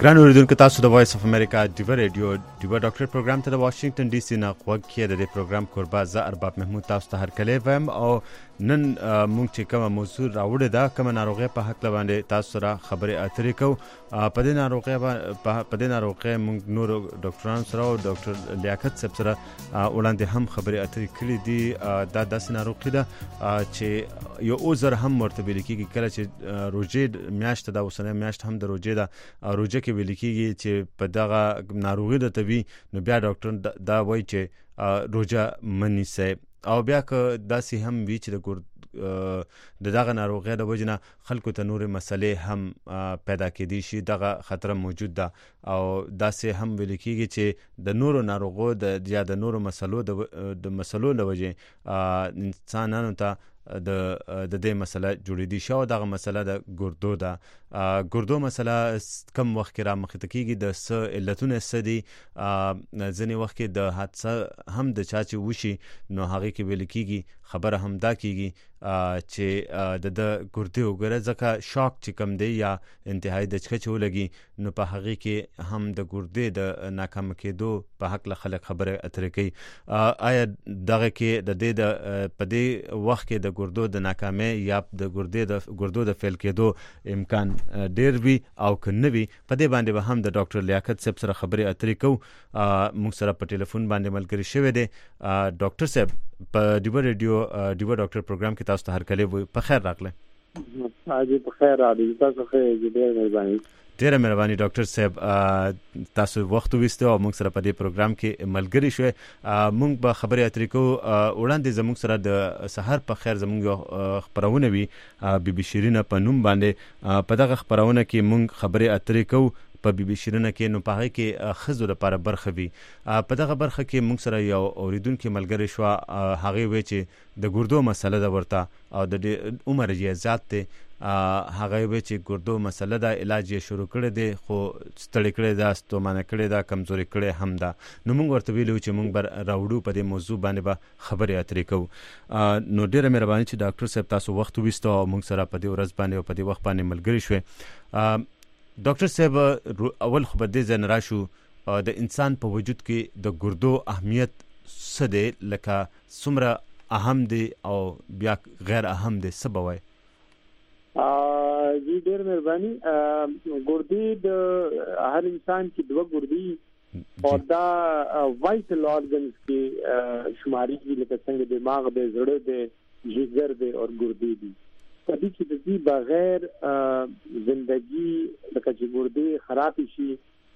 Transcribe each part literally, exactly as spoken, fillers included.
ګران اوریدونکو تاسو د وایس اف امریکا ډیو ریډیو ډیو ډاکټر پروګرام ته د واشنگټن ډي سي نه غوږ د پروګرام قربا ز ارباب محمود تاسو ته هر کله ویم او نن مونږ چې کومه موضوع راوړې ده کومه ناروغي په حق باندې تاسو سره خبرې اترې کوو. په دې ناروغي په دې ناروغي مونږ نور ډاکټرانو سره او ډاکټر لیاقت صاحب سره وړاندې هم خبرې اترې کړې دي. دا داسې ناروغي ده چې یو اوزر هم ورته ویل کېږي کله چې روژې میاشت ده اوسنۍ میاشت هم د روژې ده روژه کې ویل کېږي چې په دغه ناروغي د طبي نو بیا ډاکټر دا وایي چې روژه منیسئ او بیا که داسې هم وي چې د ګور د دغه ناروغۍ د وجې نه خلکو ته نورې مسلې هم پیدا کېدی شي دغه خطر موجود ده او داسې هم ویل کېږي چې د نورو ناروغو د یا د نورو مسلو د مسلو له وجې انسانانو ته د د دې مسله جوړېدی شو. دغه مسله د ګردو ده. ګردو مسله کم وخت کې را مخته کېږي د څه علتونه څه دي. ځینې وخت کې د حادثه هم د چا چې وشي نو هغې کې ویل کېږي خبره هم دا کېږي چې د د ګردې وګوره ځکه شاک چې کم دی یا انتهایی د چکه چې ولګي نو په هغې کې هم د ګردې د ناکامه کېدو په حق خلک خبره اترې کوي. آیا دغه کې د دې د په دې وخت کې د ګردو د ناکامۍ یا د ګردې د ګردو د فیل کېدو امکان ډیر وي او که نه وي په دې باندې به هم د ډاکټر لیاقت صاحب سره خبرې اترې کوو. موږ سره په ټلیفون باندې ملګری شوی دی ډاکټر صاحب په ډیو ریډیو ډیو ډاکټر پروګرام کې تاسو ته هر کله وي. په خیر راغله. حاجی په خیر راغلی. تاسو خیر ډیر مهرباني. ډیره مهرباني ډاکټر صاحب تاسو وخت وېسته او موږ سره په دې پروګرام کې ملګری شوي. موږ به خبرې اترې کوو. وړاندې زموږ سره د سحر په خیر زموږ خپرونه وي بي بي شیرینه په نوم باندې. په دغه خپرونه کې موږ خبرې اترې کوو په بي بي شیرینه کې نو په هغې کې ښځو لپاره برخه وي. په دغه برخه کې موږ سره یو اورېدونکي ملګری شوه. هغې وایي چې د ګردو مسله ده ورته او د عمر یې زیات دی. هغه وایي چې ګردو مسله ده علاج یې شروع کړی دی خو ستړې کړې ده ستومانه کړې ده کمزوري کړې هم ده. نو موږ ورته ویلي چې موږ به راوړو په دې موضوع باندې به خبرې اترې کوو. نو ډېره مهرباني چې ډاکټر صاحب تاسو وخت وویسته او موږ سره په دې ورځ باندې او په دې وخت باندې ملګري شوې. ډاکټر صاحب اول خو به دې ځای نه راشو د انسان په وجود کې د ګردو اهمیت څه دی لکه څومره اهم دی او بیا غیر اهم دی څه به وایي؟ جی ډېر مهرباني. ګردې د هر انسان کې دوه ګردې او دا وایټل آرګنز کې شمارېږي لکه څنګه دماغ دی زړه دی جگر دی او ګردې دي. په دې کې د دې بغیر زندگی لکه چې ګردې خراب شي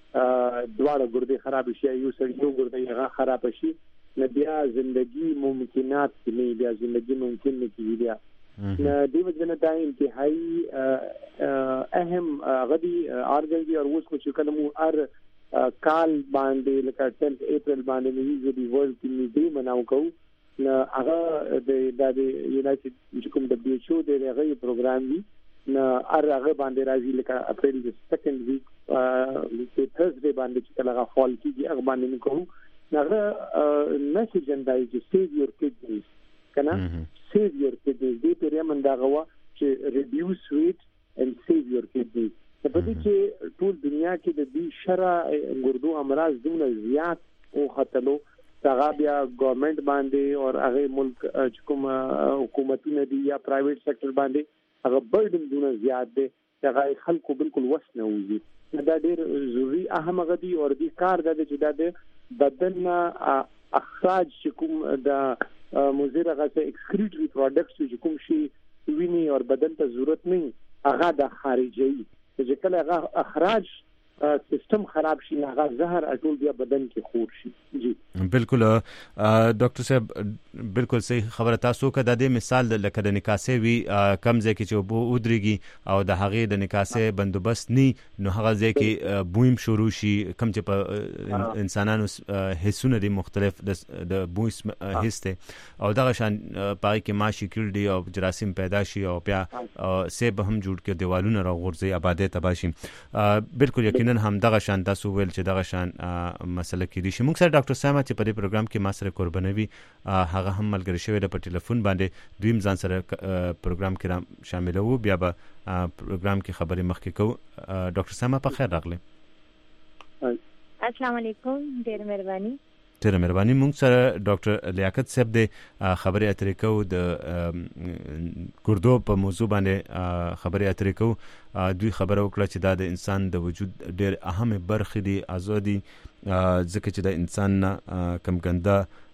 دواړه ګردې خراب شي یو سړی یو ګردې هغه خراب شي نو بیا زندگی ممکنات نه بیا زندگی ممکن نه کیږي. بیا نو دې وجه نه دا انتهایی اهم غدي آرګن دي او اوس کو چې کله مو ار کال باندې لکه ټینث اپریل باندې موږ د ورلد کینی ډے مناو کوو. نو هغه د یونایټډ کوم د بي ایچ او د هغه پروګرام دی نو هغه باندې راځي لکه اپریل د سیکنډ ویک په تھرسډے باندې چې کله هغه فال کیږي هغه باندې نو کوو. هغه میسج اندای چې سیو یور کډنیز کنه سیو یور کډنیز دې په یمن دا غوا چې ریډیوس ویټ اند سیو یور کډنیز. په دې چې ټول دنیا کې د دې شرع ګردو امراض دومره زیات او خطرلو هغه بیا گورنمنت باندې او هغه ملک چې کوم حکومتونه دي یا پرایویټ سېکټر باندې هغه برډن دونه زیات دي هغه خلکو بالکل وس نه وځي. دا ډېر ضروري اهم غدي او دې کار د چې د بدن اخراج چې کوم د مضر غته ایکسکریټري پروډکټس چې کوم شي ویني او بدن ته ضرورت نه هغه د خارجي چې کله هغه اخراج سیستم خراب شي هغه زهر اټول بیا بدن کې خور شي. جی بالکل ډاکټر صاحب بالکل صحیح خبره تاسو که د دې مثال لکه د نکاسې وي کم ځای کې چې اوبه ودرېږي او د هغې د نکاسې بندوبست نی نو هغه ځای کې بویم شروع شي کم چې په انسانانو حسونه دي مختلف د بوی حس دی او دغه شان پای کې ماشي کیږي او جراثیم پیدا شي او بیا سیب هم جوړ کې دیوالونه راغورځي آبادې تباه شي. بالکل یقینا هم دغه شان تاسو ویل چې دغه شان مسله کې دي. موږ سره ډاکټر صاحب چې په دې پروګرام کې ما سره قربانوي هغه هم ملګری شوی د په ټلیفون باندې دویم ځان سره پروګرام کې شامل وو بیا به پروګرام کې خبرې مخکې کوو. ډاکټر صاحب په خیر راغلی. السلام علیکم، ډیر مهرباني. ډیر مهرباني. موږ سره ډاکټر لیاقت صاحب د خبرې اترې کوو د ګردو په موضوع باندې خبرې اترې کوو. دوی خبره وکړه چې دا د انسان د وجود ډیر اهم برخې دي، ازادي ځکه چې د انسان نه کم ګنده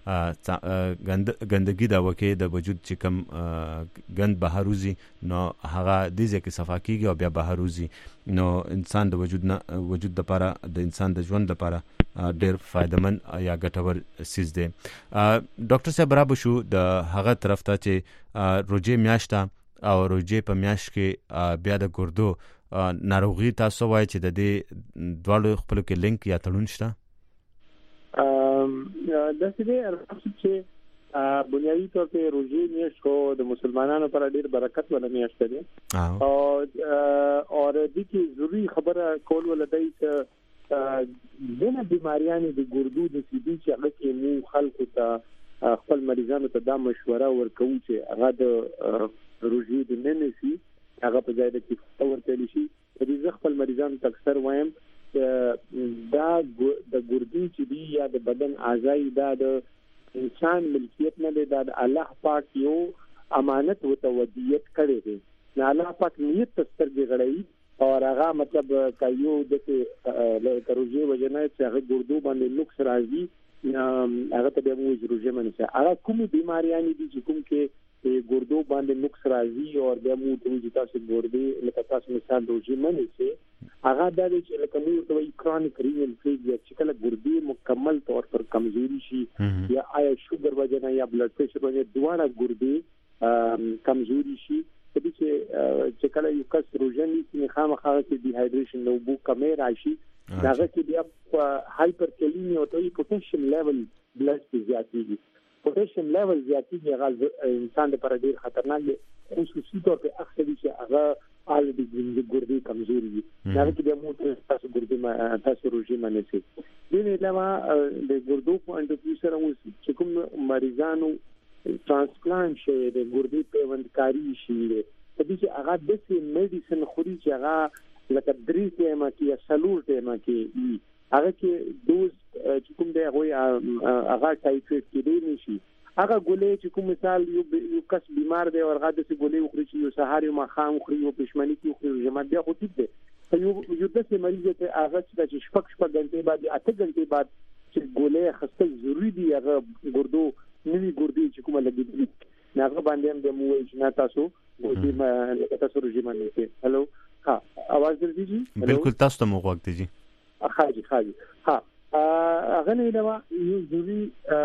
ګندګي دا وکي د وجود چې کم ګند بهروزي نو هغه د ځکه صفا کیږي او بیا بهروزي نو انسان د وجود نه وجود د لپاره د انسان د ژوند لپاره ډیر فائدمن یا ګټور سیز دی. ډاکټر صاحب برابر شو د هغه طرف ته چې روجې میاشته او روجې په میاشت کې بیا د ګردو ناروغي تاسو وایي چې د دې دواړو خپل کې لینک یا تړون شته؟ د دې ارزښت چې بنیادی طور په روزي میاشت خو د مسلمانانو پر ډیر برکت ولا میاشت ده او او د دې ضروری خبره کول ولدای چې دغه بیماریانو د ګردو د سیدي چې هغه کې مو خلکو ته خپل مریضانو ته دا مشوره ورکوي چې هغه د روزي د ننسي هغه په ځای د کې ورته شي. د دې خپل مریضانو ته اکثر وایم دا د ګردو چې دی یا د بدن اعضاء دا د انسان ملکیت نه دی، دا د الله پاک یو امانت او تودیت کړی دی. نه الله پاک نیت سترګې غړي او هغه مطلب کایو د کروجي وجنه چې هغه ګردو باندې نقص راځي هغه ته به موږ روزه منځه هغه کوم بیماریاں دي چې کوم کې ګردو باندې نقص راځي او به موږ د تاسو ګردې لکه تاسو مثال روزه منځه هغه د چې لکه موږ ته کرونیک رینل فیلیر چې کله ګردې مکمل طور پر کمزوري شي یا آیا شوګر وجنه یا بلډ پريشر وجنه دواړه ګردې کمزوري شي چې کله یو کس روزه نیسي خامخا چې ډي هایډریشن نو بو کمې راشي داغه کې بیا هایپر کلینی او ته پوټاشیم لیول بلډ کې زیاتېږي. پوټاشیم لیول زیاتېږي هغه انسان لپاره ډیر خطرناک دی، خصوصي طور په اکثر چې هغه الډي د ګردې کمزوري دي. دا کې بیا موږ تاسو ګردې تاسو روزه منځي دې نه علاوه د ګردو په انډو سره چې کوم مریضانو ترانسپلانټ شي د ګردې پیوندکاری شي په دې چې هغه د سي میډیسن خوري چې هغه لکه درې ټیمه کې یا سلور ټیمه کې هغه کې دوز چې کوم دی هغه هغه ټایټریټ کې دی نشي. هغه ګولې چې کوم مثال یو یو کس بیمار دی او هغه د سي ګولې وخوري چې یو سهار یو مخام وخوري او پښمنۍ کې وخوري جماعت بیا خو ټیک دی. یو یو د سي مریض ته هغه چې شپږ شپږ غنټې بعد اته غنټې بعد چې ګولې خستل ضروری دی هغه ګردو نوی ګردې چې کومه لګیږي هغه باندې هم د مووي چې تاسو ګردې ما تاسو روزي باندې. هالو ها आवाज درځي؟ بالکل تاسو ته مو غوږ دی. خاجي خاجي ها هغه نه دا یو ضروری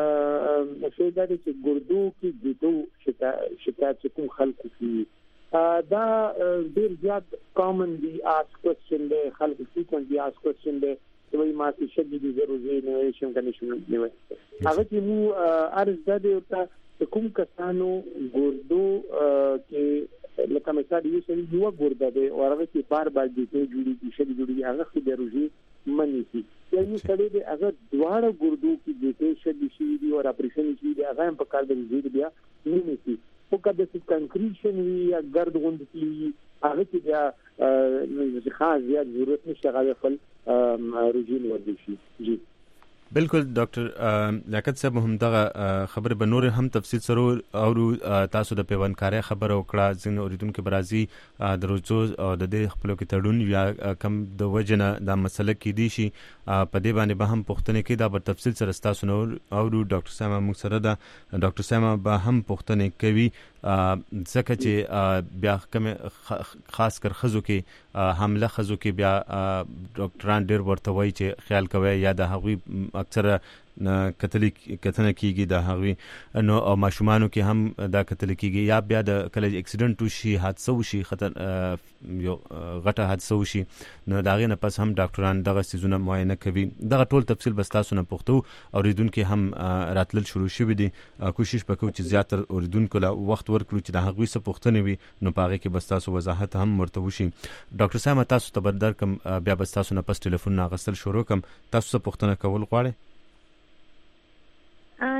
څه دا چې ګردو کې ګردو شکایت چې کوم خلکو کې دا ډیر زیات کامن دی آس کوېسچن دی خلکو فریکوئنټ دی آس کوېسچن دی وای ما چې شګې دي ضروري نه شم کنه شم نه وای هغه چې مو ارز د ته کوم کسانو ګردو کې لکه مثال یو څه یو ګرده دی او هغه چې بار بار دي چې جوړي دي شګې جوړي هغه خو ضروري منی سي یعنی سړی دی هغه دواړه ګردو کې دي چې شګې شي دي او اپریشن شي دي هغه په کار د زیات بیا نه سي او کله چې کنکریشن وی یا ګرد غوند کی هغه چې بیا خاص زیات ضرورت نشته هغه خپل روجین ورده شي. جی بالکل ډاکټر لیاقت صاحب هم دغه خبره به نور هم تفصیل سره او تاسو د پیوندکاري خبره وکړه ځین اوریدونکو برازي د روزو او د دې خپل کې تړون یا کم د وجنه د مسله کې دي شي په دې باندې به هم پوښتنه کې دا په تفصیل سره تاسو نو او ډاکټر ساما موږ سره دا ډاکټر ساما به هم پوښتنه کوي ځکه چې بیا کوم خاص کر خزو کې حمله خزو کې بیا ډاکټران ډیر ورته وایي چې خیال کوي یا د هغوی اکثر کتلیک کتنه کیږي د هغوی نو او ماشومانو کې هم دا کتل کیږي یا بیا د کله اکسیډنټ وشي حادثه وشي خطر یو غټه حادثه وشي نو دا غي نه پس هم ډاکټران دغه سيزونه معاینه کوي. دغه ټول تفصیل بس تاسو نه پوښتو اوریدونکو هم راتلل شروع شوه دي. کوشش وکړو چې زیاتره اوریدونکو لا وخت ورکړو چې د هغوی څه پوښتنه وي نو پاره کې بس تاسو وضاحت هم ورته وشي. ډاکټر صاحب تاسو ته بدر کوم بیا بس تاسو نه پس ټلیفون ناغستل شروع کوم تاسو څه پوښتنه کول غواړئ؟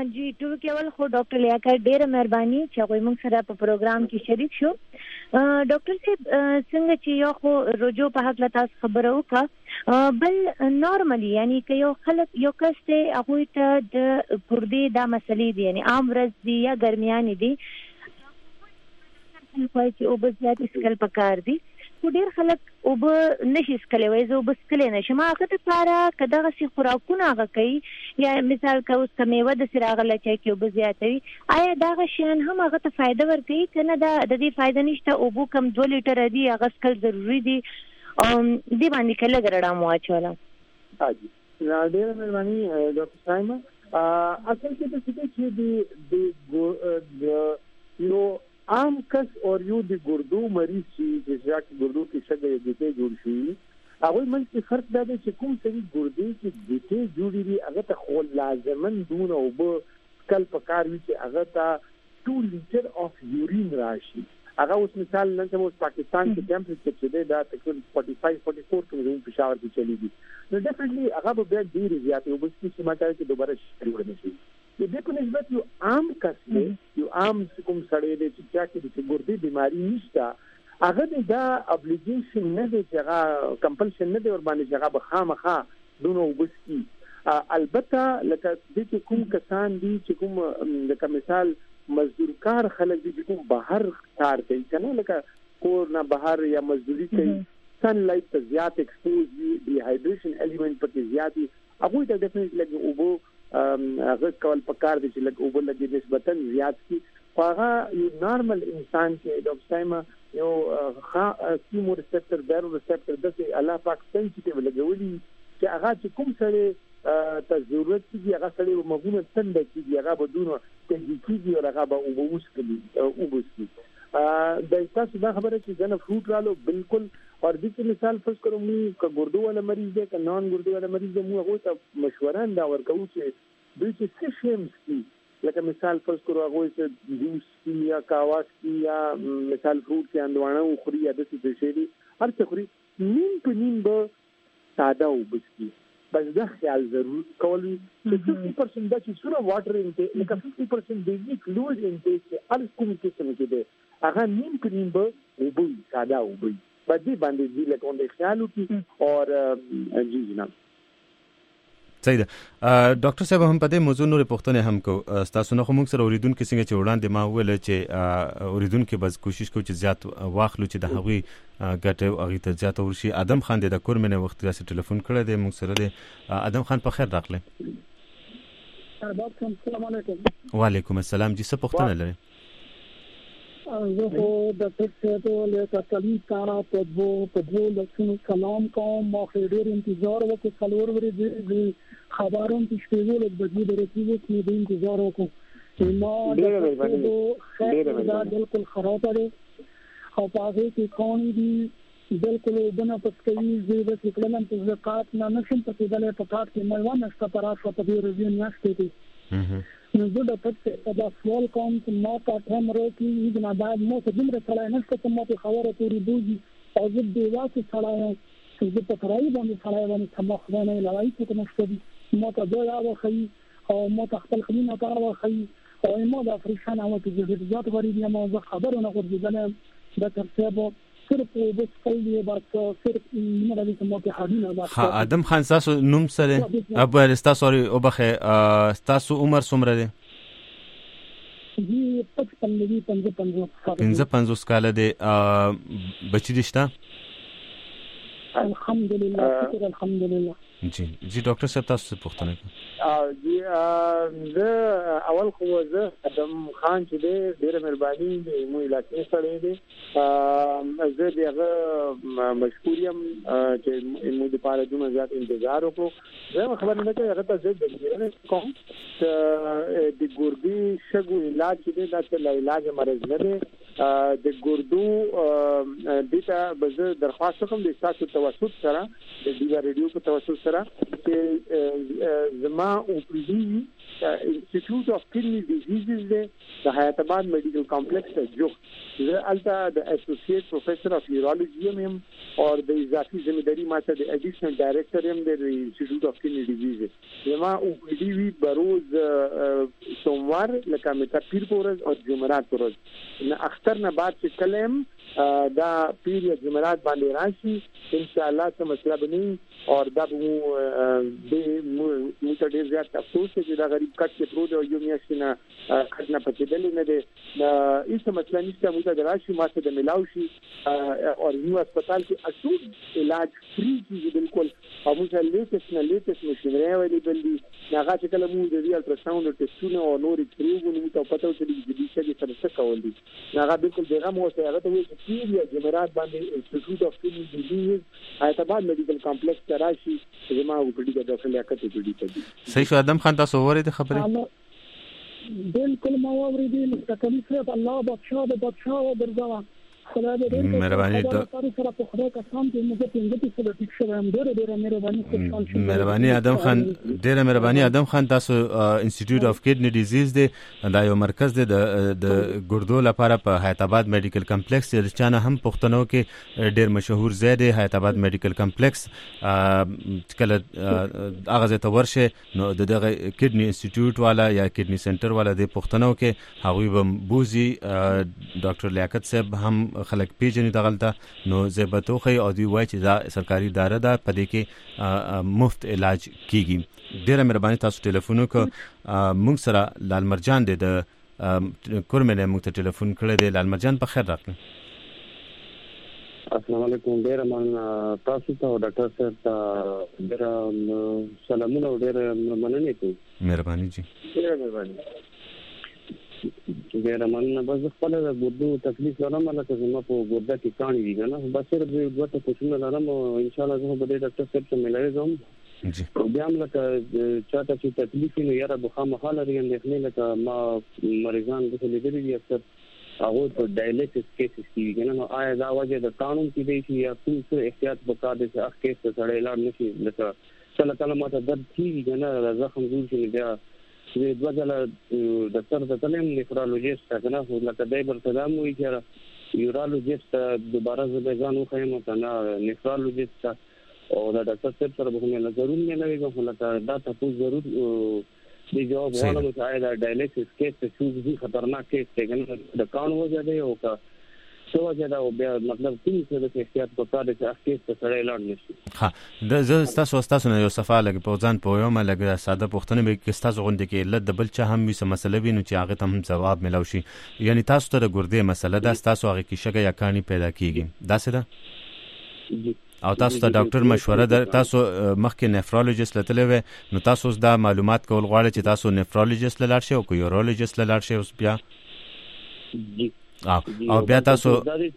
جی ټول کې اول خو ډاکټر لیاقت ډېره مهرباني چې هغوی موږ سره په پروګرام کې شریک شو. ډاکټر صاحب څنګه چې یو خو رجوع په هکله تاسو خبره وکړه، بل نارملي یعنی که یو خلک یو کس دی هغوی ته د ګردې دا مسلې دي یعنی عام ورځ دي یا ګرمیانې دي وایي چې اوبه زیات څښل پکار دي، خو ډېر خلک اوبه نشي څښلی، وایي زه اوبه څښلی نه شم. هغه دپاره که دغسې خوراکونه هغه کوي یا مثال که اوس که میوه داسې راغله چې هغې اوبه زیاتوي، آیا دغه شیان هم هغه ته فایده ورکوي که نه؟ دا د دې فایده نشته، اوبو کم دوه لیټره دي هغه څښل ضروري دي، دې باندې که لږ رڼا مو واچوله. ډېره مهرباني ډاکټر صاحبه. اصل کې د څه چې د یو عام کس او یو د ګردو مریض چې چې ګردو کې شګه ګټې جوړ شي، هغه منځ کې فرق دا دی چې کوم سړي ګردې کې ګټې جوړې دي هغه ته خو لازمن دونه اوبه کل پکار وي چې هغه ته ټو لیټر اف یورین راشي. هغه اوس مثال نن چې اوس پاکستان کې ټمپریچر چې دی دا تقریبا پنځه پنځه چالیس کې زموږ پېښور کې چلیږي، نو ډیفینټلی هغه به بیا ډېرې زیاتې اوبه څښي چې ماته چې دوباره شکر ورنه شي. د دې په نسبت یو عام کس دی، یو عام کوم سړی دی چې چا کې د ګردې بیماری نشته، هغه دا ابلیګیشن نه دی چې هغه کمپلشن نه دی ور باندې چې هغه به خامخا دونه اوبه څښي. البته لکه دې کې کوم کسان دي چې کوم لکه مثال مزدور کار خلک دي چې کوم بهر کار کوي که نه، لکه کور نه بهر یا مزدوري کوي، سن لایټ ته زیات ایکسپوز وي، ډي هایډریشن الیمنٹ پکې زیات وي، هغوی ته ډیفینټلی لږ اوبه هغه کول پکار دي چې لږ اوبه لګي نسبتا زیات شي. خو هغه یو نارمل انسان چې ډاکټر صاحب یو کیمو ریسپټر بیرو ریسپټر داسې الله پاک سنسیټیو لګولي چې هغه چې کوم سړی ته ضرورت کېږي هغه سړی به مغونه څنډه کېږي، هغه به دونه تېزي کېږي او هغه به اوبه وڅښي اوبه وڅښي. د تاسو دا خبره چې ځنه فروټ رالو بالکل اور دې کې مثال فرض کړو موږ که ګردو والا مریض دی که نان ګردو والا مریض دی، موږ هغوی ته مشوره دا ورکوو چې دوی چې څه شی هم څښي، لکه مثال فرض کړو هغوی چې جوس څښي یا کاوا څښي یا مثال فروټ چې هندواڼه وخوري یا داسې څه شی دي هر څه خوري، نیم په نیم به ساده اوبه څښي. بس دا خیال ضرور کول وي چې ففټي پرسنټ دا چې څومره واټر انټیک لکه ففټي پرسنټ بیزیک فلوئډ انټیک چې هر کوم قسم کې دی هغه نیم په نیم به اوبه وي، ساده اوبه وي. بدی باندې دی لکه اون خیال وکړي او جی جناب صحیح ده. ډاکټر صاحب هم په دې موضوع نورې پوښتنې هم کو تاسو نه خو موږ سره اوریدونکو څنګه چې وړاندې ما وویل چې اوریدونکو بس کوشش کوي چې زیات واخلو چې د هغوی ګټه هغې ته زیاته ورشي. ادم خان دی د کورمنې وخت داسې ټلیفون کړی دی موږ سره دی. ادم خان په خیر راغلی. السلام علیکم. وعلیکم السلام. جی څه پوښتنه لرئ؟ زه خو د ډاکټر صاحب له تکلیف کارا په دو په دو لکشنو سلام کوم. ما ډېر انتظار وکړ څلور ورځې د خبرونو چې شپږ ورځې بدلی درته کې د انتظار وکړ. ما ډېر دا بالکل خراب دی او پاره کې کونی دی بالکل بنا پسکوي زه د فکرنن په زکات نه نشم په دې په پات کې مې ونه ست طرفه په دې ورځې نه شته نو زه د پټ په سوال کوم چې ما په هم راکې د نه بعد مو څه دمر سره نه ست چې ما په خبره پوری بوزي او زه د واسه سره چې زه په فرای باندې فرای باندې سمخ نه لای چې نشته ما ته دا راوخی او ما ته خپل خلینو ته راوخی او ما د افریقا نه وته چې د ذات غریب یا ما زه خبره نه غوډل د ترڅه صرف بس کلی بس صرف نه لري کومه په حدینه بس. ها ادم خان تاسو نوم سره ابو تاسو او بخه تاسو عمر څومره دی؟ جی پنځه پنځه پنځوس کاله دی. بچی دي شته؟ الحمدلله شکر الحمدلله. جی جی ډاکټر صاحب تاسو څه پوښتنه کوئ؟ جی زه اول خو زه ادم خان چې دی ډېره مهرباني د مو علاقې سره دی زه د هغه مشکور یم چې مو دپاره دومره زیات انتظار وکړو. زه خبر نه کوم هغه ته زه د کوم چې د ګردې شګو علاج چې دی دا څه علاج مرض نه دی. د ګردو دته به زه درخواست کوم د تاسو توسط سره د دیوا ریډیو په توسط سره چې زما او پریزي انسټیټیوټ اف کډنی ډیزیزز دی د حیات آباد میډیکل کمپلیکس ته جوړ زه الته د اسوسییټ پروفیسور اف یورولوژي یم او د اضافي ځمېداري ماته د اډیشنل ډایریکټر یم د انسټیټیوټ اف کډنی ډیزیزز زما او پی ډی وی بروز سوموار لکه متا پیر پورز او جمعرات پورز نه اختر نه بعد چې کلم دا پیر یا جمعرات باندې راشي ان شاء الله څه مطلب نه اور دا مو د مو ته ډیر زیات افسوس چې دا غریب کټ کې پروت او یو میاشتنه کټ نه پاتې دل نه دی هیڅ مسله نشته مو ته راشي ماته د ملاو شي او یو هسپتال کې اصول علاج فری کیږي بالکل او موږ لیټس نه لیټس مشینری اویلیبل دي هغه چې کله موږ د الټراساوند ټیسټونه او نور کریو نو ته پته وځي چې د دې څه څه کول دي هغه بالکل دغه مو سره هغه ته وایي چې یا جمعرات باندې انسټیټیوټ اف کډنی ډیزیز حیات آباد میډیکل کمپلیکس ته راشي زما وګړي د ډاکټر لیاقت وګړي ته صحیح شو ادم خان تاسو ورته خبره بالکل ما اوریدل تکلیف الله بخښه د بخښه درځه مهرباني مهرباني ادم خان ډیره مهرباني ادم خان تاسو انسټیټیوټ اف کډنی ډیزیز دی دا یو مرکز دی د ګردو لپاره په حیات آباد میډیکل کمپلیکس چې چانه هم پښتنو کې ډیر مشهور ځای دی حیات آباد میډیکل کمپلیکس کله هغه ته ورشه نو دغه کډنی انسټیټیوټ والا یا کډنی سنټر والا دی پښتنو کې هغوی به بوزي ډاکټر لیاقت صاحب هم خلک پیژني دغلته نو زبتوخی او دی وای چې دا سرکاري اداره ده په دې کې مفت علاج کیږي ډیره مهرباني تاسو ټلیفون کو موږ سره لال مرجان دی د کورمنه موږ ته ټلیفون کړی دی لال مرجان په خیر راغلی السلام علیکم ډیره من تاسو ته ډاکټر صاحب ته ډیره سلامونه ډیره مننه کوم مهرباني جی ډیره مهرباني ډیره مننه بس خپل د ګردو تکلیف لرم لکه زما په ګرده کې کانی دي نه بس صرف د دوه کوښښونه لرم او ان شاء الله زه به د ډاکټر صاحب سره ملای زم جی بیا هم لکه چاته چې تکلیف نه یاره بخا مخاله لري اندېښنې لکه ما مریضان د لیدلې دي اکثر هغه په ډایلیسس کیسز کې نه نو آیا دا وجه د قانون کې دی چې یا کوم څه احتیاط وکړي چې اخ کیس ته سره اعلان نشي لکه کله کله ماته درد کیږي نه زخم جوړ شي بیا د دوه ډاکټر ته تلم نیفرولوژیست ته نه لکه دای برته دا مو چې یورولوژیست دوباره زه ځان وخایم ته نه نیفرولوژیست او دا ډاکټر صاحب سره به مې ضرور نه لګي لکه دا تاسو ضرور دی جواب غواړم چې آیا دا ډایلیسس کیس څه څه خطرناک کیس څنګه د قانون وجه دی او کا څه وجه دا او بیا مطلب کوم څه د احتیاط په کار چې اخیست ته سره اعلان نشي ها د زه تاسو تاسو نه یو صفه لګ په ځان په یو ملګری ساده پوښتنه به کې تاسو غونډه کې لد بل چا هم وي مسله ویني چې هغه ته هم جواب ملو شي یعنی تاسو ته د ګردې مسله ده تاسو هغه کې شګه یا کانی پیدا کیږي دا څه ده او تاسو ته ډاکټر مشوره ده تاسو مخکې نفرولوژیست لته وي نو تاسو دا معلومات کول غواړئ چې تاسو نفرولوژیست لاړ شئ او یورولوژیست لاړ شئ اوس بیا او بیا تاسو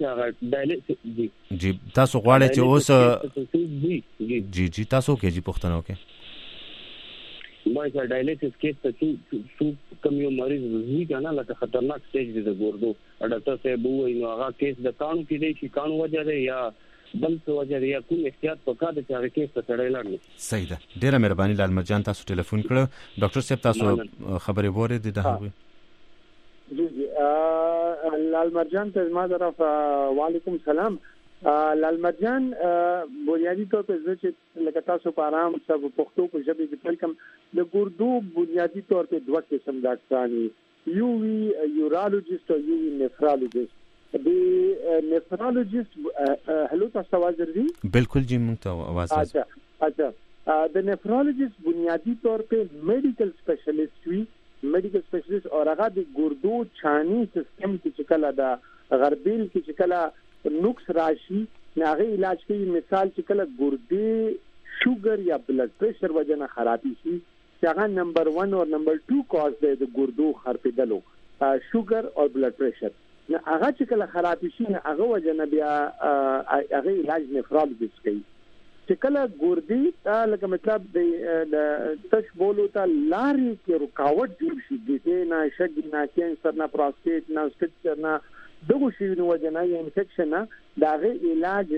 جی تاسو غواړئ چې اوس جی جی تاسو کې جی پښتنو کې ما چې ډایلیسس کیس ته څو کم یو مریض وزي کنه لکه خطرناک سټیج دی د ګردو ډاکټر صاحب وایي نو هغه کیس د قانون کې دی چې قانون وجه دی یا بل څه وجه یا کوم احتیاط وکړه چې هغه کیس ته سره لاړ صحیح ده ډیره مهرباني لال مرجان تاسو ټلیفون کړو ډاکټر صاحب تاسو خبرې وره دي ده جی جی لال مرجان ته ما طرف وعلیکم سلام لال مرجان بنیادی طور په ځکه لکه تاسو په آرام سره پښتو په ژبه کې ویلکم د ګردو بنیادی طور په دوه قسم ډاکټرانی یو وی یورولوژیست او یو وی نفرولوژیست د نفرولوژیست هلو تاسو आवाज ورځي بالکل جی مونږ ته आवाज اچھا اچھا د نفرولوژیست بنیادی طور په میډیکل سپیشلیست وی میډیکل سپیشلیست او هغه د ګردو چانی سیستم کې کله دا غربیل کې کله نقص راشي هغه علاج کوي مثال چې کله ګردې شوګر یا بلډ پریشر وجنه خرابي شي هغه نمبر ون او نمبر ټو کاز دی د ګردو خرابېدلو شوګر او بلډ پریشر نه هغه چې کله خرابي شي هغه وجنه بیا هغه علاج نفرولوژیست کوي چې کله ګردې لکه مطلب د تش بولو ته لارې کې رکاوټ جوړ شي د نه شګ نه کینسر نه پروستیټ نه سټیچر نه دغه شی نو وجنه یا انفیکشن نه داغه علاج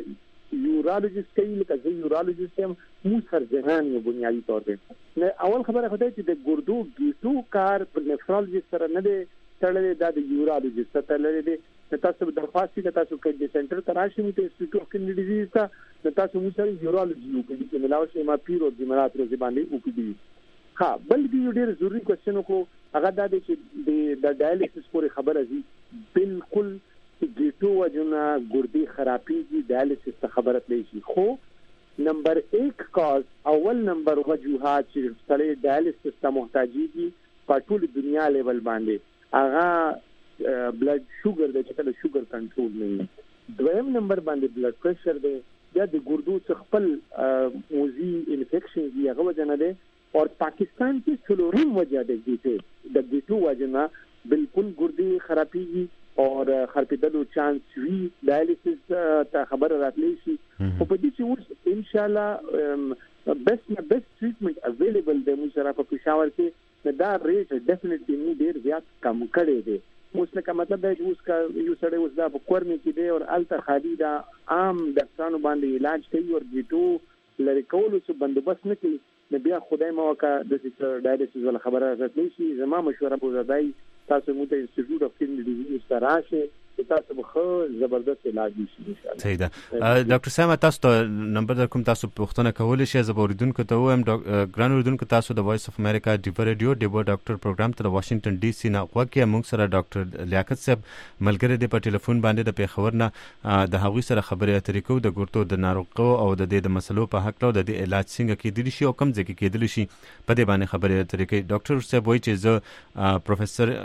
یورالوجست کوي لکه زه یورالوجست یم مو سرجنان یو بنیادی طور په نه اول خبره خدای چې د ګردو ګیټو کار په نفرولوژیست سره نه دی تړلې دا د یورالوجست سره تړلې دی تاسو د درخواست کې تاسو کې د سنټر تراشي مو ته انسټیټیوټ اف کډنی ډیزیز ته تاسو مو سره یورالوجي یو کې چې ملاوي شي ما پیرو د مرات روزي باندې او کې ها بل دی ډیر ضروری کوېسچن کو هغه دا دی چې د ډایالیسس پورې خبره دي بالکل ګیټو وجنه ګردي خرابېږي ډایالیسس ته خبره تللی شي خو نمبر ایک کاز اول نمبر وجوهات چې سړی ډایالیسس ته محتاجيږي په ټول دنیا لیول باندې هغه بلډ شوګر د چې کله شوګر کنټرول نه وي دویم نمبر باندې بلډ پريشر دی یا د ګردو څخه خپل موزي انفیکشن دی هغه وجنه دی او پاکستان کې څلورم وجه دی چې د ګیټو وجنه بالکل ګردي خرابېږي اور خرپېدلو چانس وی ډایالیسس ته خبر راتلی شي او په دې چې اوس ان شاء الله بیسټ نه بیسټ ټریټمنټ اویلیبل دی موږ سره په پېښور کې دا ریټ ډیفینټلی نه ډیر زیات کم کړی دی اوس لکه مطلب دا چې اوس کا یو سړی اوس دا په کورنۍ کې دی او الته خالي دا عام ډاکټرانو باندې علاج کوي او ګیټو لری کولو څه بندوبست نه کوي نو بیا خدای مو وکړه د ډایالیسس ول خبره راتلی شي زما مشوره به زدای تاسو مو ته انسټیټیوټ اف کډنی ډیزیز تراشه تاسو به خو زبردست علاج شي ان شاء الله. صحیح ده. ډاکټر صاحب تاسو ته نمبر در کوم تاسو پوښتنه کولای شئ زبوردونکو ته وایم ګران اوردونکو تاسو د وایس اف امریکا ډیو ریډیو ډیو ډاکټر پروګرام ته واشنگټن ډي سي نه وکه موږ سره ډاکټر لیاقت صاحب ملګری دی په ټلیفون باندې د پیښور نه د هغوی سره خبرې اترې کوو د ګردو د ناروغیو او د دې د مسلو په حق له د دې علاج څنګه کېدلی شي او کوم ځای کې کېدلی شي په دې باندې خبرې اترې کوي. ډاکټر صاحب وایي چې زه پروفیسور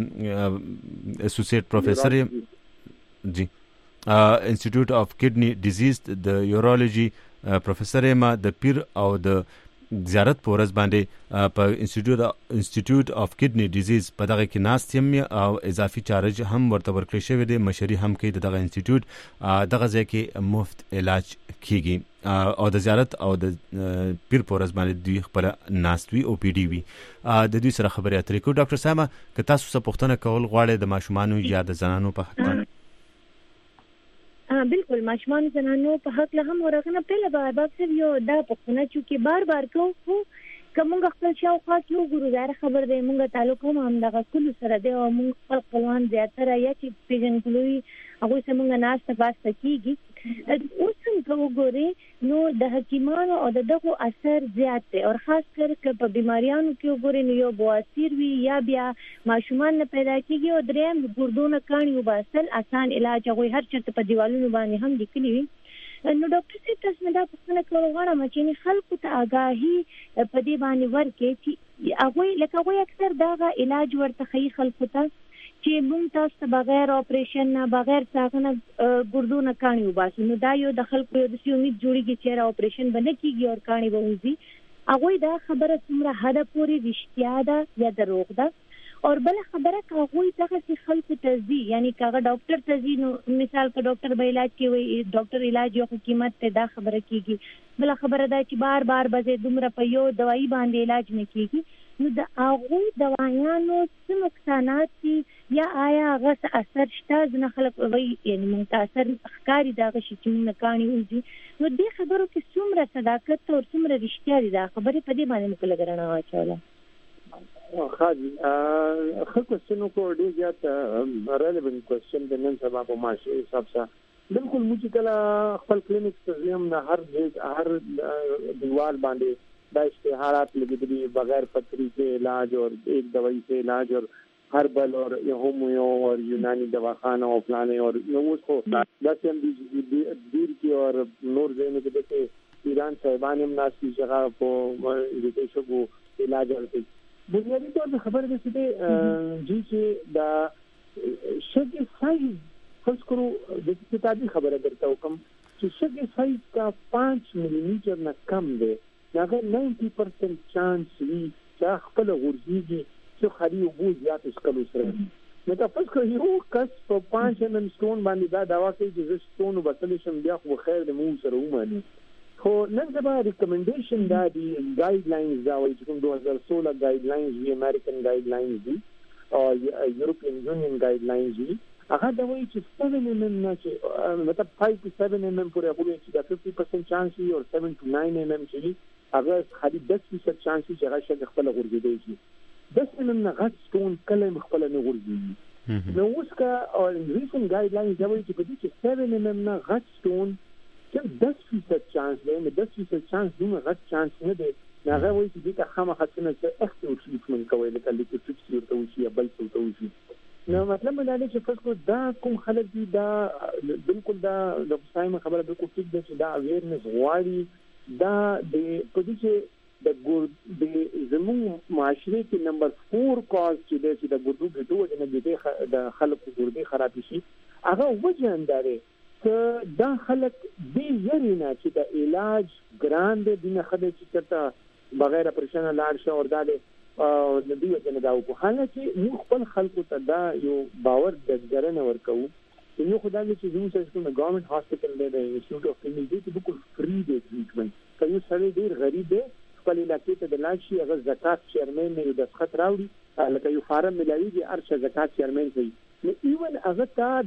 اسوسییټ پروفیسور جی انسټیټیوټ اف کډنی ډیزیز د یورولوژي پروفیسور ما د پیر او د زیارت پورز باندې په انسټیټیوټ انسټیټیوټ اف کډنی ډیزیز په دغه کې ناستیم او اضافي چارج هم ورته ورکړی شوی دی مشري هم کوي دغه انسټیټیوټ دغه ځای کې مفت علاج کیږي او د زیارت او د پیر پورز باندې دوی خپل ناستوي او پی ډی وی د دوی سره خبرې اترې کوو. ډاکټر صاحب که تاسو څه پوښتنه کول غواړئ د ماشومانو یا د زنانو په حق باندې بالکل ماشومان زنانو په حق له هم ورغنه په لاره باب سره یو دا پښتنه چې بار بار کوو کومه خپل شاوخوا یو ګورودار خبر دی مونږه تعلق هم دغه کل سره دی او مونږ خپل خپلوان زیاتره یا چې پیژنګلوي هغه څنګه ناشته پاسته کیږي اوس څنګه وګوري نو د حکیمانو او دغه اثر زیات دی او خاص کر په بیماریانو کې وګوري نو یو بواسیر وی یا بیا ماشومان نه پیدا کیږي او دریم ګردونه کانی وباسل آسان علاج هغه هر چرته په دیوالونو باندې هم لیکلي وي. نو ډاکټر صاحب تاسو نه دا پوښتنه کول غواړم چې خلکو ته آگاهي په دې باندې ورکړي چې هغه لکه هغه اکثر دا علاج ورته خي خلکو ته چې مونږ تاسو ته بغیر اپریشن نه بغیر څنګه ګردونه کانی وباسو نو دا یو د خلکو یو د امید جوړیږي چې اپریشن باندې کیږي او کانی به وځي هغه دا خبره څومره حد پورې رښتیا ده یا دروغ ده اور بل خبره کوي دغه چې خلکو تزي یعنی کاغه ډاکټر تزي نو مثال په ډاکټر به علاج کوي ډاکټر علاج یو قیمت ته دا خبره کیږي بل خبره دا چې بار بار به دومره په یو دوايي باندې علاج نه کیږي نو د هغه دوايانو څه نقصانات دي یا آیا هغه اثر شته نه خلک وي یعنی متاثر ښکاری دا شي چې موږ کانی وځي نو دې خبرو کې څومره صداقت او څومره رښتیا دي دا خبره په دې باندې موږ لګرانه واچوله. خاص خو کوېسچن کو ډیر زیات ریلیونٹ کوېسچن د نن سبا په معاشري حساب سره بالکل موږ کله خپل کلینیک ته زم نه هر هر دیوال باندې دا اشتهارات لګیدلي بغیر پتری کے علاج اور ایک دوائی سے علاج اور ہربل اور ہومیو اور یونانی دواخانہ اور فلانے اور اس کو دس ایم ڈی دیر کی اور نور زینے کے دیکھے ایران صاحبان امناس کی جگہ کو دیشوں کو علاج اور بنیادی طور پر خبر ہے کہ جی سے دا شگ سائز فرض کرو جیسے کتابی خبر اگر تو کم کہ شگ سائز کا پانچ ملی میٹر نہ کم دے اگر نائنٹی پرسینٹ چانس وی کیا خپل غورځيږي چې خالي وبو زیات اسکلو سره نو تاسو خو یو کس په پانچ ایم ایم سټون باندې دا داوا کوي چې سټون وبتل شم بیا خو خیر د مو سره ومني خو نن سبا ریکمنډیشن دا دی ګایډ لاینز دا وایي چې کوم دوه هزار سولہ ګایډ لاینز وی امریکن ګایډ لاینز دي او یورپین یونین ګایډ لاینز دي هغه د وایي چې seven millimeter نه چې مطلب five to seven millimeter پورې هغه چې د fifty percent چانس وي او seven to nine millimeter چې هغه خالي ten percent چانس چې هغه شګه خپل غورځېدای شي. ten millimeter غټ سټون کله خپل نه غورځي. نو اوس کا او ریسنت ګایډلاینز دا وایي چې په دې کې seven millimeter غټ سټون چې ten percent چانس دی، نو ten percent چانس دومره غټ چانس نه دی. هغه وایي چې دې ته خامخا څنګه اکټیو ټریټمنټ کوي لکه لیکوټریپسي ورته وشي یا بل څه ورته وشي. نو مطلب دا دی چې فرض دا کوم خلک دي دا بالکل دا د صاحب خبره بالکل ټیک ده چې دا اویرنس غواړي. دا د په دې چې د ګور د زموږ معاشره کې نمبر four کاز چې دی چې د ګردو ګټو د د خلکو ګردې خراب شي هغه وجه انداره چې دا خلک دې یرینا چې د علاج ګران دي دنه خدای چې چرته بغیر پرشن لاړ شو اور دا او د دې وجه نه دا په حاله چې موږ خپل خلکو ته دا یو باور د ګرنه ورکو چې نو خدای دې چې زموږ څخه د ګورنمنت هاسپټل دی د انسټیټیوټ اف کلینیک دی بالکل فری دی ټریټمنټ کوي سره ډیر غریب دی خپل علاقې ته د لاړ شي هغه زکات چیرمن نه د خط راوړي لکه یو فارم ملایي ارشه زکات چیرمن کوي نو ایون هغه ته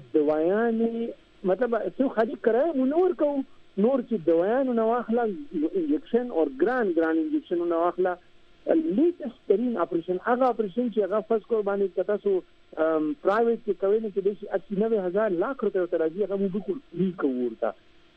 دوايان مطلب څو خالي کړه مو نور کو نور چې دوايان نو واخلا انجکشن او ګران ګران انجکشن نو واخلا لیټست ترين اپریشن هغه اپریشن چې هغه فرض کول باندې کتا سو پرایویټ کې کوي نه چې د اسی نوے هزار لاکھ روپے ته راځي هغه موږ بالکل فری کوورتا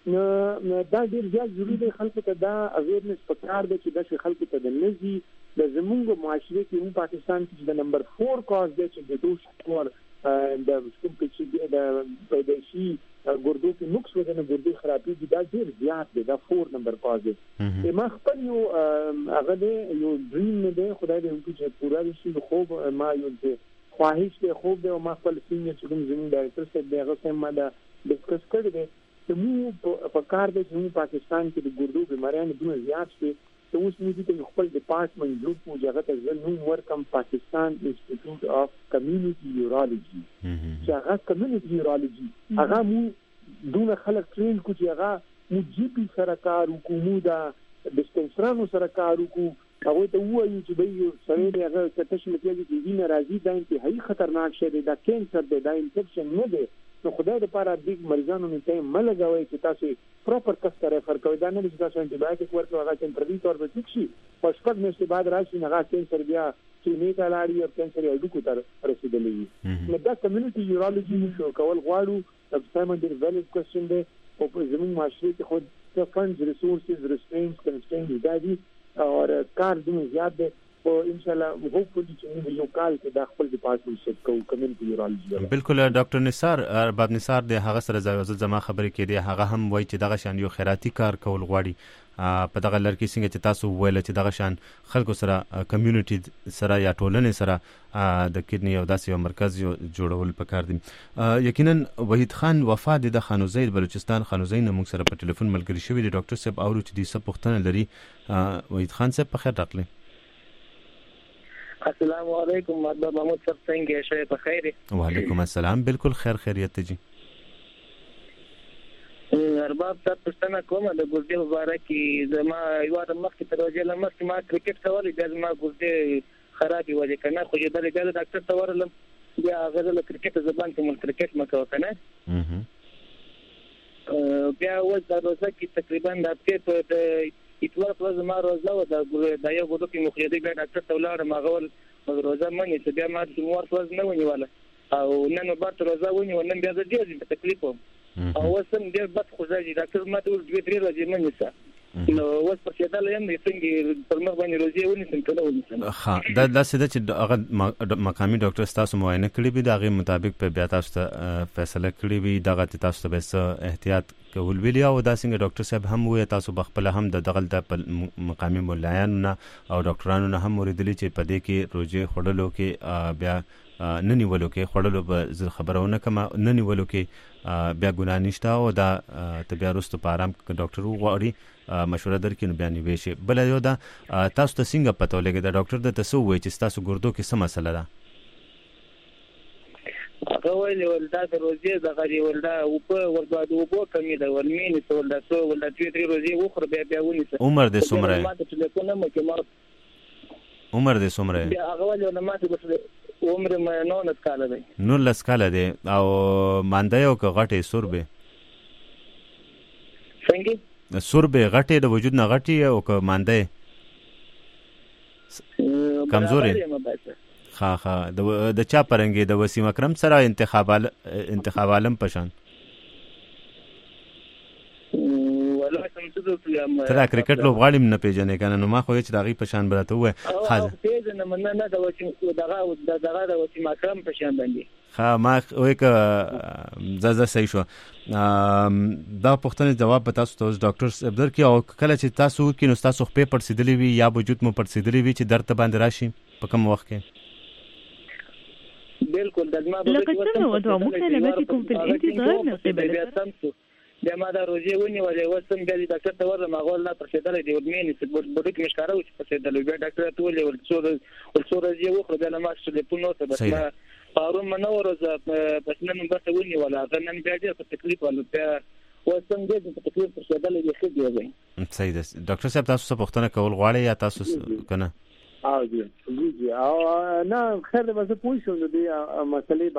نو دا ډیر زیات ضروري دی خلکو ته دا اویرنس پکار دی چې د خلکو ته د نزي د زمونږ معاشره کې په پاکستان کې د نمبر four کاز دی چې د دوه اور د کوم چې د پیدایشي ګردو کې نقص ودانه ګردې خرابې دي دا ډیر زیات دی دا four نمبر کاز دی. ما خپل یو هغه دی یو ډریم نه دی خدای دې وکړي چې پورا شي خو ما یو خواهش دی خوب دی او ما خپل سینګر چې کوم زموږ ډایرکټر څخه دی هغه سم ما دا ډسکس کړی دی چې موږ په کار دی چې موږ پاکستان کې د ګردو بیماریانو دومره زیات شي ته اوس موږ ته خپل ډپارټمنټ جوړ کړو چې هغه ته نوم ورکم پاکستان انسټیټیوټ اف کمیونټي یورولوژي چې هغه کمیونټي یورولوژي هغه موږ دونه خلک ټرین کو چې هغه موږ جی پی سره کار وکړو دا ډسپنسرانو سره کار وکړو هغه ته وایي چې به سره دی هغه کتش متیږي چې وینه راځي دا انتهایی خطرناک شی دی دا کینسر دی دا انفیکشن نه دی نو خدای دې لپاره د مریضانو نه ټایم ملګوي چې تاسو پراپر کس ته ریفر کوئ دا نه چې تاسو انټي بایوټیک ورکړئ هغه چې پردي تور به ټیک شي او شپږ میاشتې بعد راشي هغه کینسر بیا چې نه کلاړي او کینسر یې ډوکو تر رسیدلې نو دا کمیونټي یورولوژي شو کول غواړو د سايمن ډیر ویلیډ کوېسچن دی او په زموږ معاشره کې خو د فنډز ریسورسز ریسټرینټ کنسټرینټ دا دي او کار دومره زیات دی او ان شاء الله هوپفلی چې موږ یو کال کې د خپل ډپارټمنټ سره کوو کمیونټي یورولوژي بالکل ډاکټر نثار ارباب نثار د هغه سره ځای زما خبرې کې دی هغه هم وایي چې دغه شان یو خیراتي کار کول غواړي په دغه لړ کې څنګه چې تاسو ویل چې دغه شان خلکو سره کمیونټي سره یا ټولنې سره د کډنی او داسې یو مرکز جوړول پکار دي. یقینا وحید خان وفا د خانوزید بلوچستان خانوزین موږ سره په ټلیفون ملګری شوی دی ډاکټر صاحب اورو چې د څه پوښتنه لري وحید خان صاحب په خیر راغلی. السلام علیکم محمد محمود صاحب څنګه یې په خیر؟ وعلیکم السلام بالکل خیر خیریت جی. ارباب صاحب پښتنه کومه د ګردې مبارک کې زما یو د مخکې تروجه لمخکې ما کرکټ کولې بیا زما ګردې خرابې وځي کنه خو یې بل ګل ډاکټر ته ورلم بیا هغه د کرکټ زبان کې مون کرکټ مکو کنه بیا و د روزه کې تقریبا د هفته په اتوار په زما روزه و د د یو ګډو کې مخیدي بیا ډاکټر ته ولاړم هغه روزه منې چې بیا ما د مور روز نه ونیواله او نن بعد روزه ونیول نن بیا د دې په تکلیف او وسم ډیر بد خوځي ډاکټر ما ته دوه درې ورځې منځه نو وس په کېدل یم څنګه پر مخ باندې روزي ونیسم ټول ونیسم ها دا د سده چې هغه مقامي ډاکټر تاسو معاینه کړی به دغه مطابق په بیا تاسو فیصله کړی وي دغه تاسو به احتیاط کول ویلی او دا څنګه ډاکټر صاحب هم وې تاسو بخپل هم د دغل د مقامي مولایانو او ډاکټرانو نه هم اوریدلی چې په دې کې روزي خړلو کې بیا ننی ولو کې خړلو به خبرونه کما ننی ولو کې بیا ګناه نشته او دا ته بیا وروسته په آرام ډاکټر وغواړي مشوره درکې نو بیا نیوي شي. بل یو دا تاسو ته څنګه پته ولګي دا ډاکټر د تاسو وایي چې تاسو ګردو کې څه مسله ده؟ هغه ویل ولدا د روزي د غري ولدا او په وردا د وبو کمی ده ورمین څو ولدا څو ولدا چې تری روزي وخر بیا بیا ونیسه. عمر د څومره؟ ما ته ټلیفون مې کې ما عمر دې څومره بیا هغه ولې نه ماته بس عمر مې نو نه کال دی نو لس کال دی او مانده یو که غټې سوربې څنګه سوربې غټې د وجود نه غټې او که مانده کمزورې ها ها د چا پرنګې د وسیم اکرم سره انتخاب انتخاب عالم پشان تر کرکټ لوبغاړي نه پیژنې کنه نو ما خو چې داغي پشان براته وای خاصه پیژنه مننه نه د وسیم دغه دغه د وسیم اکرم پشان باندې ها ما وای ک زازه صحیح شو دا پوښتنه جواب به تاسو ته ډاکټر عبدر کی او کله چې تاسو کې نو تاسو خپې پړسیدلې وي یا وجود مو پړسیدلې وي چې درد باندې راشي په کوم وخت کې بالکل دلما به لکه څنګه مختلفاتكم في الانتظار من قبل بیا ما دا روزي ونی ولې وسم بیا د ډاکټر ته ورته ماغول نه پرشدل دی ورمنې چې بډو کې مشکاره و چې پرشدل بیا ډاکټر ته ولې ورڅور ورڅور یې وخره بیا ما څه په نوته بس ما پارون منور ز بس نن بس ونی ولا غنن بیا دې په تکلیف ولا بیا وسم دې په تکلیف پرشدل دی خې دی صحیح ده ډاکټر صاحب تاسو څه پوښتنه کول غواړئ یا تاسو کنه او جی جی او نه خیر د وځه پوه شو د مسلې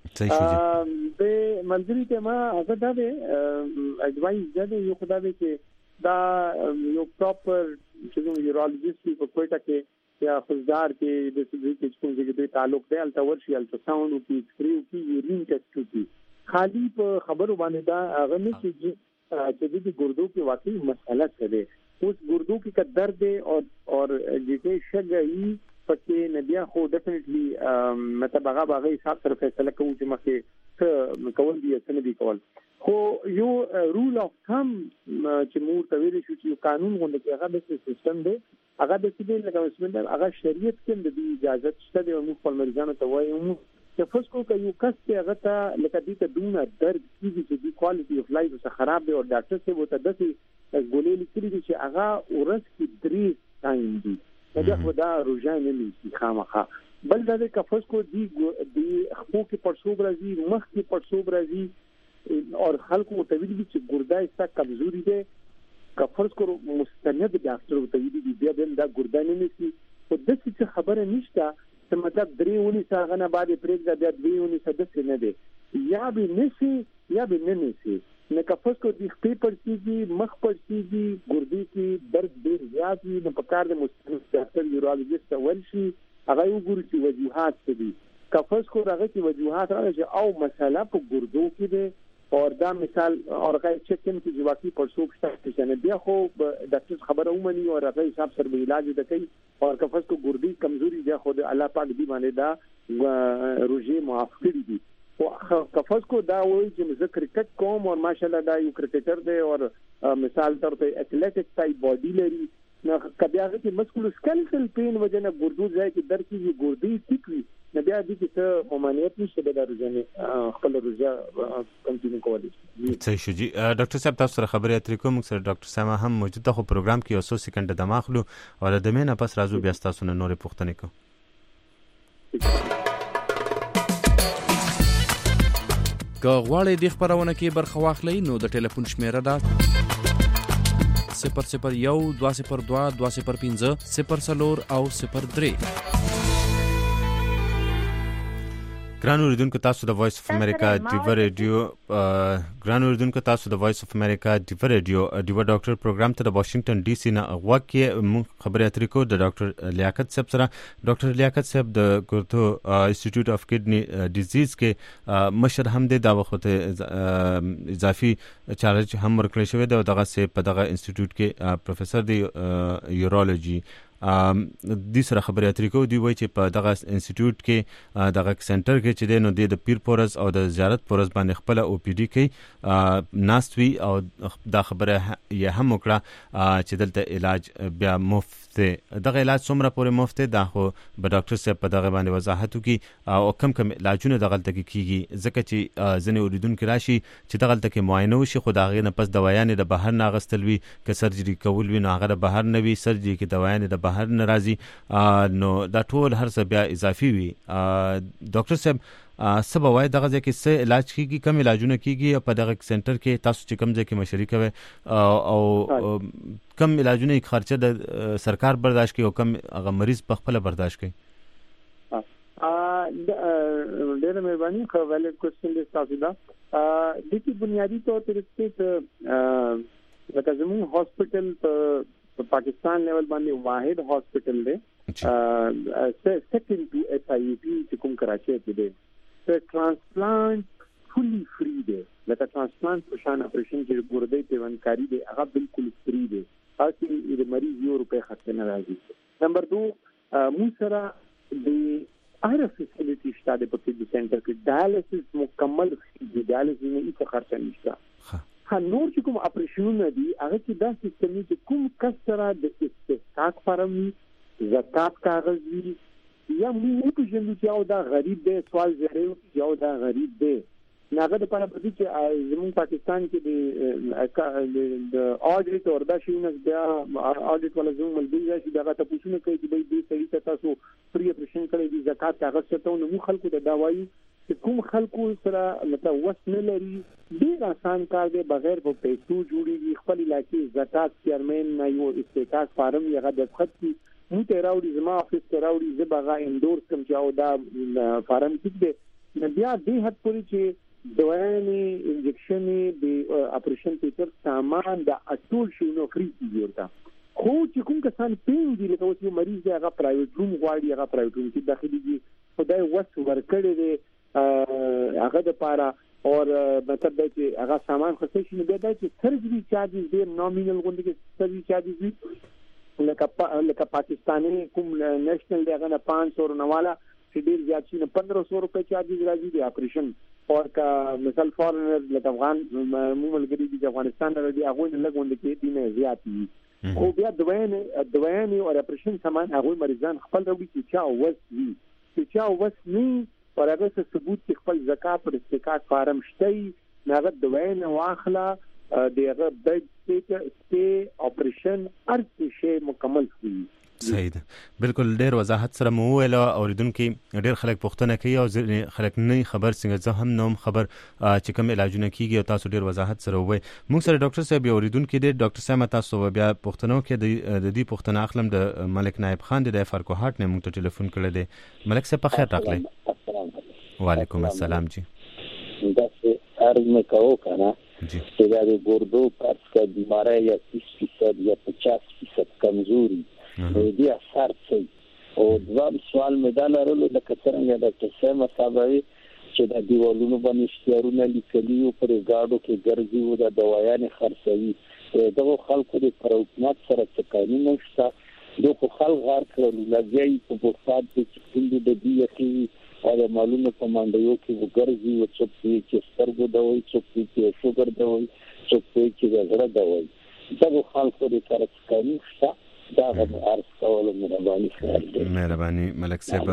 باندې د منځري ته ما هغه دا به اډوایز ده یو خدای چې دا یو پراپر چې یورولوژیست په کوټه کې یا خزدار کې د سږي کې کوم ځای کې تعلق دی الټاور شي الټراساوند او پی سکریو کې یورین ټیسټ کوي خالی په خبرو باندې دا هغه نه چې چې د ګردو کې واقعي مسله څه ده اوس ګردو کې کا درد اور اور جته شګي پکې نبیا خو ډیفینټلی مطلب هغه باغې حساب سره فیصله کوي چې مخه څه کول دي څه نه دي کول خو یو رول اف ثم چې مو ته ویل شو چې قانون غونډه کې هغه د سیستم دی هغه د سیدل لکه مسلمان هغه شریعت کې د اجازه شته د موږ خپل مریضانو ته وایو چې فسکو کې یو کس ته هغه ته لکه دې ته دونه درد کیږي چې د کوالټي اف لایف څخه خراب دی او ډاکټر څه وته دسي ګولې لیکلي دي چې هغه ورس کې درې ټایم دي دا خو دا روزانه نه لې خامخا بل دا د کفس کو دی دی خو کې پرسوب راځي مخ کې پرسوب راځي او خلکو متویل دي چې ګردای ستا کمزوري ده کفرس کو مستند ډاکټر متویل دي بیا دا ګردای نه نشي او د څه خبره نشته چې مطلب درې ونی څنګه نه باندې پرېږده بیا دوی ونی څه نه دي یا به نشي یا به نه نشي نه کفس کو د خپې پړسیږي مخ پړسیږي ګردې کې درد ډېر زیات وي نو په کار د مستند ډاکټر یورولوژیست ول شي هغه وګوري چې وجوهات څه دي کفس کو هغه چې وجوهات راځي او مسله په ګردو کې ده او دا مثال اورغه چکن کې جواکی پرسوب شته چې بیا خو ډاکټر خبره ومني او هغه حساب سره به علاج وکړي او کفس کو ګردې کمزوري ده خو د الله پاک دی باندې دا روزي معاف کړی دي او کفس کو دا وایي چې زه کرکټ کوم او ماشاءالله دا یو کرکټر دی او مثال تر ته اټلیټک ټایپ باډي لري نو کبیا چې مسکولوسکیلټل پین وجنه ګردو ځای کې درد کیږي ګردې ټیکوي نو بیا دې کې څه ممانعت نشته د روزانه خپل روزه کنټینیو کولی صحیح شو جی ډاکټر صاحب تاسو سره خبرې اترې کوم سره ډاکټر سما هم موجود ده خو پروګرام کې اوسو سکند د ماخلو او د دمه نه پس راځو بیا تاسو نه نورې پوښتنې کوم که غواړئ د خبرونه کې برخه واخلئ نو د ټلیفون شمیره ده صفر صفر یو دوه صفر دوه دوه صفر پنځه صفر څلور او صفر درې ګران اوریدونکو تاسو د وایس اف امریکا ډیو ریډیو ګران اوریدونکو تاسو د وایس اف امریکا ډیو ریډیو ډیو ډاکټر پروګرام ته د واشنگټن ډي سي نه غواکې مونږ خبرې اترې کوو د ډاکټر لیاقت صاحب سره ډاکټر لیاقت صاحب د ګردو انسټیټیوټ اف کډنی ډیزیز کې مشر هم دی دا وخت اضافي چارج هم ورکړی شوی دی او دغه سه په دغه انسټیټیوټ کې پروفیسور دی یورولوژي ام د سره خبرې اترې کوو دی وایي چې په دغه انسټیټیوټ کې دغه سنټر کې چې دی نو د پیر پورز او د زیارت پورز باندې خپل او پی ډی کوي ناستوي او دا خبره یې هم وکړه چې دلته علاج بیا مفت دی دغه علاج څومره پورې مفت دی دا خو به ډاکټر صاحب په دغه باندې وضاحت وکړي او کم کم علاجونه دغه تل کېږي ځکه چې ځنې اوریدونکو راشي چې دغه تل کې معاینه وشي خو دغه نه پس دوايانې د بهر نه اغستل وي که سرجری کول وي نو هغه د بهر نه وي سرجری کې دوايانې د بهر ناراضي نو دا ټول هر څه بیا اضافي وي ډاکټر صاحب څه به وایي دغه ځای کې څه علاج کیږي، کم علاجونه کیږي په دغه سنټر کې تاسو چې کم ځای کې مشري کوئ او کم علاجونه یې خرچه د سرکار برداشت کوي او کم هغه مریض په خپله برداشت کوي؟ ډېره مهرباني، خو ویلډ کوېسچن دی تاسو دا. د دې بنیادی طور په لکه زموږ هاسپټل په پاکستان لیول باندې واحد هاسپټل دی سیکنډ ټو ایس آی یو پی چې کوم کراچي کې دی. په ټرانسپلانټ فولي فری دی، لکه ټرانسپلانټ په شان اپریشن کې ګردې پیوندکاری دی هغه بالکل فری دی، اصلي د مریض یو روپے خرڅ نه راځي. نمبر دو، مو سره د هر فیسیلیټي شته د پکې سنټر کې ډایالیسس مکمل دی، ډایالیسس نه هیڅ خرچ نشته. ها نور چې کوم اپریشنونه دي هغه کې دا سیستم چې کوم کس سره د استحقاق فارم زکات کاغذ وي یا موږ په ژوند کې او دا غریب دی سوال زری یو دا غریب دی ناګه د پاره په دې چې زموږ پاکستان کې د اډیټ اور دا شینس بیا اډیټ ولا زموږ ملګری چې دا تاسو نه کوي چې دې صحیح تاسو فری اپریشن کړی دي زکات کاغذ ته نو خلکو د داوایي چې کوم خلکو سره مطلب وس نه لري ډیر آسان کار دی، بغیر په پیسو جوړیږي. خپل علاقې زکات چیرمن نه یو استحقاق فارم یې غد خط کی مو ته راوړي زما افیس ته راوړي زبغه اندورس کوم چې او دا فارم کې دی نه بیا دې حد پورې چې دوانې انجکشن د اپریشن پیپر سامان د اټول شي نو فری کیږي ورته. خو چې کوم کسان پین دي لکه اوس یو مریض دی هغه پرایویټ روم غواړي، هغه پرایویټ روم کې داخلي دي خدای وس ورکړي دی هغه د پاره اور مطلب دا چې هغه سامان خصوصي شي نو بیا دا چې سرجري چارجز ډیر نومینل غونډه کې سرجري چارجز وي لکه لکه پاکستاني کوم نېشنل دی هغه نه پانچ سو نواله چې ډیر زیات شي نه پندرہ سو روپے چارجز راځي دی اپریشن. اور کا مثال فارنر لکه افغان مملګری دي افغانستان راځي هغه نه لګوند کې دي نه زیات دي. خو بیا دوینه دوینه او اپریشن سامان هغه مریضان خپل راوي چې چا وس وي چې چا وس نه اور هغه څه ثبوت چې خپل زکات پر استحقاق فارم شته هغه دوینه واخله دغه بیډ سټیټ سټي اپریشن ارڅ شی مکمل شي. صحیح ده، بالکل ډیر وضاحت سره مو ویل. اوریدونکو ډیر خلک پوښتنه کوي او خلک نه خبر څنګه زه هم نوم خبر چې کوم علاجونه کیږي او تاسو ډیر وضاحت سره وای. موږ سره ډاکټر صاحب اوریدونکو دی ډاکټر صاحب تاسو بیا پوښتنه کې د دې پوښتنه اخلم د ملک نائب خان د فرکو هارت نه موږ ته ټلیفون کړی دی. ملک صاحب په خیر راغلی. وعلیکم السلام جی. دا څه عرض مې کوو کنه چې دا د ګردو پرس کا بیماری یا تیس فیصد یا پچاس فیصد کمزوري دې اثر کوي. او دوام سوال مې دا لرلو لکه څنګه ډاکټر صاحب مصابوي چې د دیوالونو باندې اشتهارونه لیکلي او پر ګاډو کې ګرځي او د دوايانې خرڅوي دغه خلکو د پر حکومت سره څه قانون نشته. دغه خلک غار کړل لګي په بوفات کې چې د دې کې او معلومه په منډیو کې وګرځي او څوک چې سترګو دوی څوک چې شوګر دوی څوک چې زړه دوی دغه خلکو د پر قانون شته. دا عرض کول مهرباني کوي. مهرباني ملک صاحب.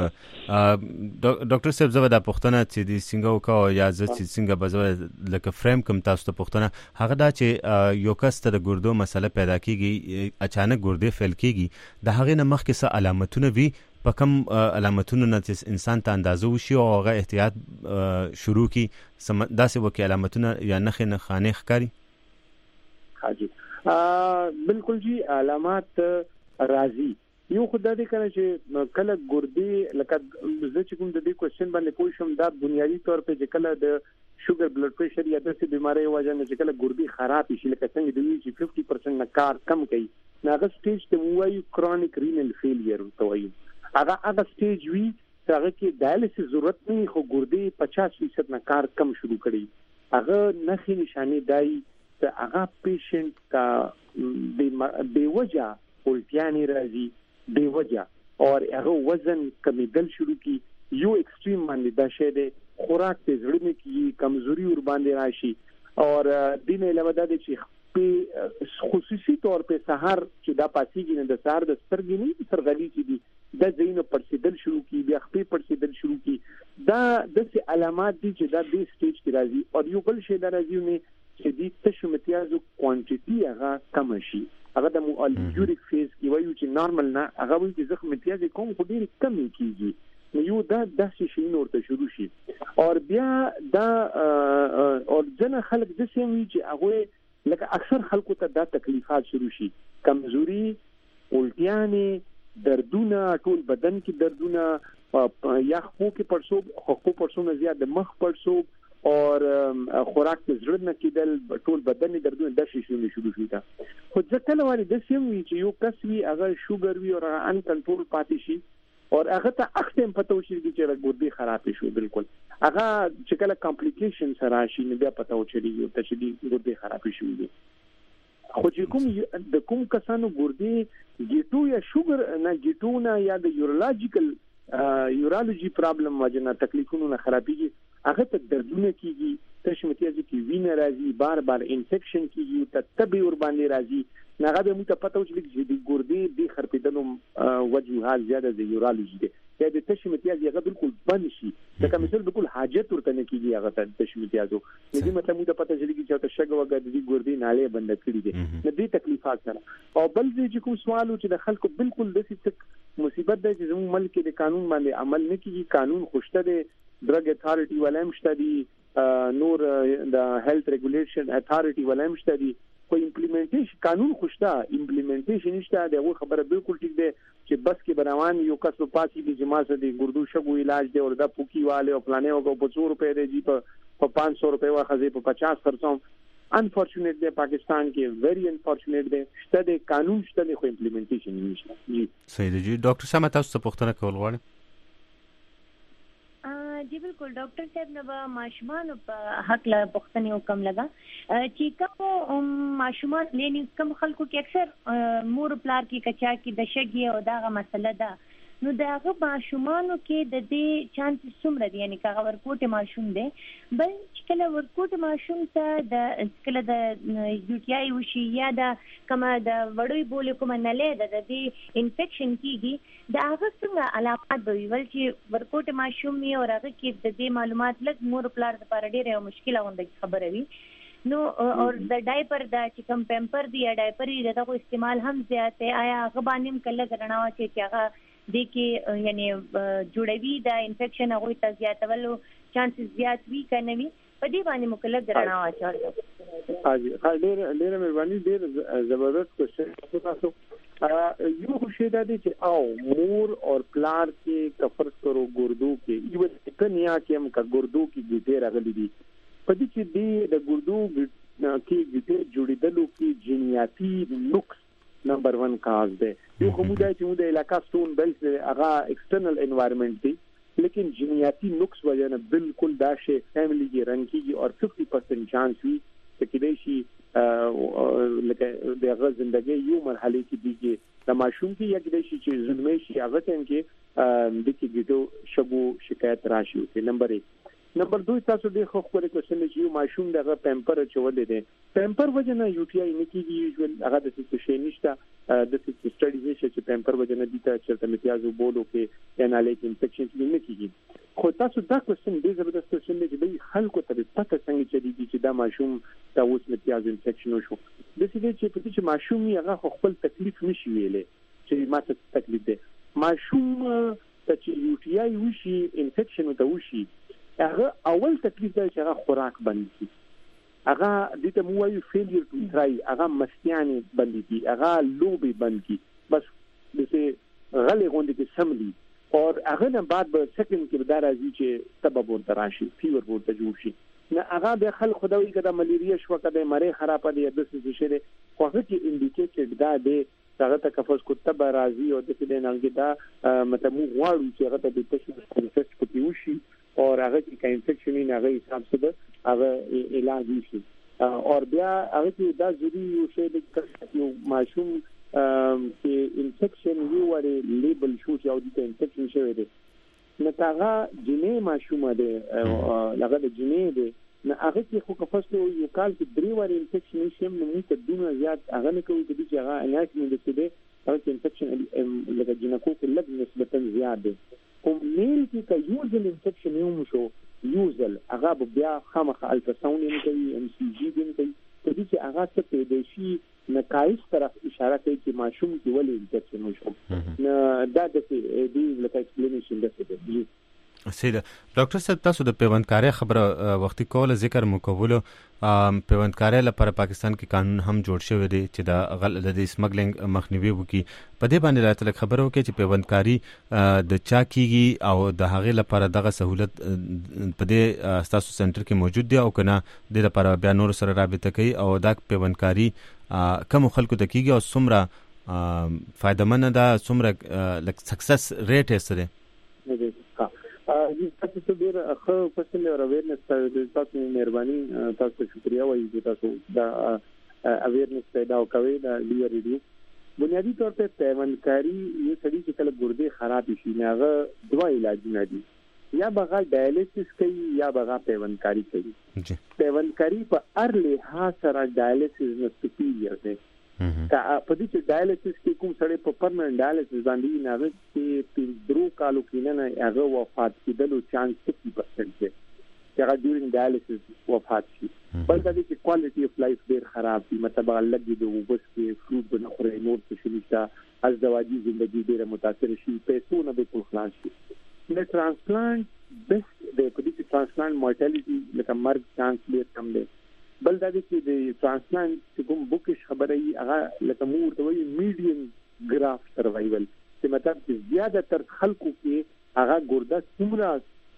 ډاکټر صاحب زه دا پوښتنه چې د څنګه وکاو یا زه چې څنګه بزو لکه فریم کوم تاسو ته پوښتنه هغه دا چې یو کس ته د ګردو مسله پیدا کیږي اچانک ګردې فیل کیږي د هغه نه مخکې څه علامتونه وي په کوم علامتونو نه چې انسان ته اندازه وشي او هغه احتیاط شروع کی داسې وکي علامتونه یا نخې نه خانه ښکاری؟ حاجی بالکل جی علامات راځي یو خدای دې کړي چې کله ګردې لکه زه چې کوم د دې کوېسچن باندې پوه شم دا بنیادی طور په چې کله د شوګر بلډ پریشر یا داسې بیماری وجه نه چې کله ګردې خراب شي لکه څنګه دوی چې پنځه پرسنټ نه کار کم کوي هغه سټیج ته وایي کرونیک رینل فیلیر ته وایي. هغه هغه سټیج وی چې هغه کې ډایالیسس ضرورت نه خو ګردې پچاس فیصد نه کار کم شروع کړي هغه نښې نشانې دای ته هغه پیشنټ کا بے وجہ الټیانې راځي بے وجہ اور هغه وزن کمیدل شروع کی یو ایکسټریم باندې دا شه ده خوراک ته زړه کی کمزوري ور باندې راشي اور دین علاوه د چې خصوصي طور په سحر چې دا پاسيږي نه د سحر د سترګې نه سرغلي چې دي د زینو پرسیدل شروع کی بیا خپې پرسیدل شروع کی دا د څه علامات دي چې دا د سټیج کې راځي. او یو بل شی دا راځي نه چې د تشو متیازو کوانټیټي هغه کم شي هغه د یوریک فیز کې وایو چې نارمل نه هغه وایي چې زخم متیاز کوم خو ډیر کم کیږي نو یو دا داسې شي نورته شروع شي او بیا دا او ځنه خلک د سیمې چې هغه لکه اکثر خلکو ته دا تکلیفات شروع شي کمزوري الټیانې دردونه ټول بدن کې دردونه یا خو کې پړسوب خو پړسونه زیات د مخ پړسوب او خوراک ته زړه نه کېدل ټول بدن دردونه د شي شروع شروع شي دا خو ځکه لوالي د سیمې چې یو کس وی هغه شوګر وی او ان کنټرول پاتې شي او هغه ته اختم پته وشي چې ګردې خراب شي بالکل هغه چې کله کمپلیکیشن سره شي نو بیا پته وچړي یو ته چې ګردې خراب شي وي خو چې کوم د کوم کسانو ګردې ګیټو یا شوګر نه ګیټو نه یا د یورولوژیکل یورولوژي پرابلم وجنه تکلیفونه خرابېږي هغه ته دردونه کیږي تشمتیازي کې وینه راځي بار بار انفیکشن کیږي ته تبي ور باندې راځي هغه به مو ته پته وشي چې د ګردې د خرپېدلو وجوهات زیاده د یورولوژي دي یا د تشمتیازي هغه بالکل بند شي دا مثلا بالکل حاجت ورته نه کیږي هغه ته تشمتیازو دې مطلب مو ته پته شي چې ته شګه وګړي د ګردې ناله بند کړې دي نو دې تکلیفات سره او بل چې کوم سوالو چې د خلکو بالکل د څه مصیبت ده چې زموږ ملک د قانون باندې عمل نه کیږي قانون خوشته دي ډرګ اتھارټي ولهم شته دي نور د هیلث ریګولیشن اتھارټي ولهم شته دي خو امپلیمنټیشن قانون خوشته امپلیمنټیشن نشته دا خبره بالکل ټیک ده چې بس کې بروان یو کس په پاتې دي جما سره د ګردو شګو علاج دی او د پوکی والے او پلانې او په څو روپے دی په پانچ سو روپے واخذې په پچاس خرڅوم انفورچونیټ دی پاکستان کې ویری انفورچونیټ دی شته د قانون شته د خو امپلیمنټیشن نشته جی صحیح دی جی ډاکټر صاحب تاسو ته پوښتنه کول غواړم جی بالکل ډاکټر صاحب نو ماشومان په حق لا پوښتنه وکم لگا چې کوم ماشومان لینی کم خلکو کې اکثر مور پلار کې کچا کې د شګي او داغه مسله ده نو داغه ماشومانو کې د دې چانس څومره دي یعنی کاغه ورکوټه ماشوم دی بل کله ورکوټه ماشوم ته د کله د یو ټي آی وشي یا د کما د وړوي بوله کوم نه لید د دې انفیکشن کیږي دا هغه څنګه علامات به ویل چې ورکوټه ماشوم یې او هغه کې د دې معلومات لږ مور پلار لپاره ډېره مشکله غونډه خبره وي نو اور د ډایپر د چې کوم پیمپر دی یا ډایپر دی دغه استعمال هم زیات دی آیا هغه باندې کله غرناوه چې هغه د کې یعنی جوړوي د انفیکشن هغه ته زیاتولو چانسز زیات وی کنه وی په دې باندې مکلف غرناوه چاړه حاجی ډېر ډېر مهرباني ډېر زبردست کوشش تاسو یو شی دا دی چې او مور او پلار کې کفر کرو ګردو کې یو کنیا کې هم کا ګردو کې ګډه راغلي دي په دې کې دی د ګردو کې ګډه جوړېدلو کې جنیاتي نقص نمبر ون کاز ده یو کومه د چې د علاقہ ستون بل هغه ایکسټرنل انوایرنمنت دی لیکن جنیاتی نقص وجه نه بالکل دا شی فیملی کې رن کیږي او fifty percent چانس وي چې کله شي لکه د هغه ژوندۍ یو مرحله کې دیږي د ماشوم کې یا کله شي چې ژوندۍ شي هغه ټیم کې د کې ګټو شګو شکایت راشي او نمبر ایک نمبر دو تاسو د خو خبرې کوشش چې یو ماشوم دغه پیمپر چولې دي پیمپر وجنه یو ټي آی نه کیږي یوزول هغه د څه شي نشته د څه سټډیز چې پیمپر وجنه دي ته چې امتیازو بولو کې انالیک انفیکشن نه کیږي خو تاسو دا کوشش دې زبردست کوشش دې د خلکو ته پته څنګه چې دي چې دا ماشوم ته اوس امتیاز انفیکشن وشو د دې چې په دې چې ماشوم یې هغه خپل تکلیف نشي ویلې چې ماته تکلیف ده ماشوم ته چې یو ټي آی وشي انفیکشن ته وشي هغه اول تکلیف دی چې هغه خوراک بند کی هغه د ته مو وایو فیلیر ټو ټرای هغه مستیانه بند کی هغه لوبي بند کی بس د څه غلې غونډې کې سملی او هغه نه بعد به سکند کې دار راځي چې سبب ورته راشي فیور ورته جوړ شي نه هغه به خلک خدای کده ملیریا شو کده مری خراب دی د څه شي دی خو هغه کې انډیکیټډ دا دی هغه ته کفس کوته راځي او د دې نالګي دا مته مو غواړو چې هغه ته د تشخیص ټیسټ کوي وشي او هغه کې انفیکشن نه هغه حساب سره هغه علاج شي او بیا هغه کې دا ضروري یو شی د یو ماشوم چې انفیکشن یو وری لیبل شو چې او د انفیکشن شوی دی نو هغه جنې ماشوم دی هغه د جنې دی نو هغه کې خو کفصلو یو کال کې درې وری انفیکشن شي نو موږ ته دونه زیات هغه نه کوي چې هغه علاج نه دي هغه انفیکشن لکه جنکو کې لږ نسبتا زیات دی کوم میل کې که یوزل انفیکشن یو شو یوزل هغه بیا خامخ الټراساوند نه کوي ام سی جی نه کوي په دې چې هغه څه پیدا شي نقایص طرف اشاره کوي چې ماشوم کې ولې انفیکشن وشو نو دا د دې لکه ایکسپلینیشن ده. سیده ډاکټر صاحب تاسو د پیوندکارۍ خبره وختي کوله ذکر مو کولو پیوندکارۍ لپاره پاکستان کې قانون هم جوړ شوی دی چې د غل د سمګلینګ مخنیوي وکړي. په دې باندې راته لږ خبره وکړئ چې پیوندکاري د چا کیږي او د هغې لپاره دغه سهولت په دې ستاسو سنټر کې موجود دی او که نه دې لپاره بیا نور سره رابطه کوي او دا پیوندکاري کومو خلکو ته کیږي او څومره فایدهمنه ده څومره لږ سکسس ریټ یې څه دی؟ تاسو ته ډیر ښه کوېسچن او اویرنس تاسو مهرباني تاسو شکریہ وایم چې تاسو دا اویرنس پیدا کوئ دا ډیر ریډیو. بنیادی طور په پیوندکاری یو سړي چې کله ګردې خراب شي نه هغه دوا علاجونه دي یا بغا ډایلیسس کوي یا بغا پیوندکاری کوي. پیوندکاری په هر لحاظ سره ډایلیسس نه سپیریور دی. کا په دې چې ډایلیسس کې کوم سړی په پرمننت ډایلیسس باندې نه راځي چې درو کالو کې نه هغه وفات کېدلو چانس فifty percent دی چې هغه ډیورینګ ډایلیسس وفات شي. بل دا چې کوالټي اف لایف ډیر خراب دی مطلب لګي د وبس کې فروټ بنه خوري نور څه نشته ازدواجی ژوندۍ ډیره متاثر شي پیسو نه به خلاص شي. د ترانسپلانټ بیسټ د په دې چې ترانسپلانټ مورټالټي لکه مرګ چانس ډیر کم دی. بل دا چې د ترانسپلانټ چې کوم بوکش خبره ای هغه لکه مور ته وایي میډیم ګرافت سروایول چې مطلب چې زیاده تر خلکو کې هغه ګرده څومره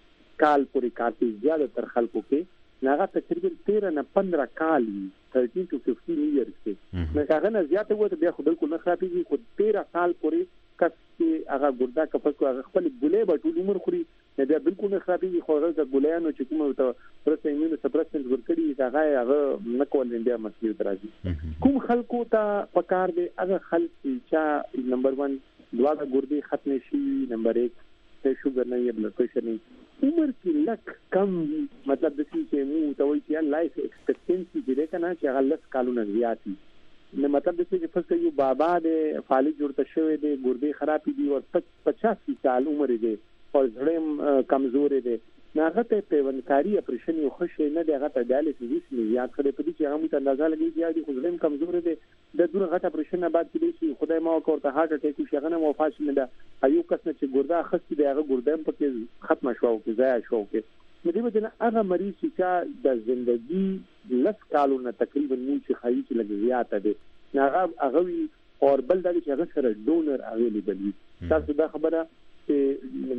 کال پورې کافي زیاده تر خلکو کې هغه تقریبا تیرہ نه پندرہ کال thirteen to fifteen years کې نو هغه نه زیاته وته بیا خو بالکل نه خرابېږي خو تیرہ کال پورې کس کې هغه ګرده کفس کو هغه خپل ګولې به ټول عمر خوري نه بیا بالکل نه خرابېږي خو هغه ګولایانو چې کومه ته پرته ایمون سپرسنټ ورکړي هغه هغه نه کول انډیا مسلې درازي. کوم خلکو ته پکار دی هغه خلک چې نمبر ون دواړه ګردې ختم شي نمبر ایک ته شوګر نه یا بلډ پريشر نه عمر کې لک کم مطلب د چې مو ته وایي چې لایف ایکسپیکټنسي دې کنه چې هغه لس کالونه زیاتی نو مطلب د چې فسته یو بابا د فالج جوړته شوی دی ګردې خرابې دي او پچاسی سال عمر دی او زړه کمزور دی نه هغه ته پیوندکاری اپریشن یو خوشی نه دی هغه ته ډایلیسس نه یاد کړی په دې چې هغه ته اندازه لګي چې خو زړه کمزور دی د دغه غټ اپریشن نه بعد کې شي خدای ما ورته هارت اٹیک شي هغه نه وفات نه ده ایو کس نه چې ګرده خسته دی هغه ګرده په کې ختم شو او کې ضایع شو کې مې دې وجه نه هغه مریض چې د ژوندۍ لس کالونه تقریبا مو چې خایي چې لګ زیاته دی هغه هغه اور بل د چې هغه سره ډونر اویلیبل وي. تاسو دا خبره چې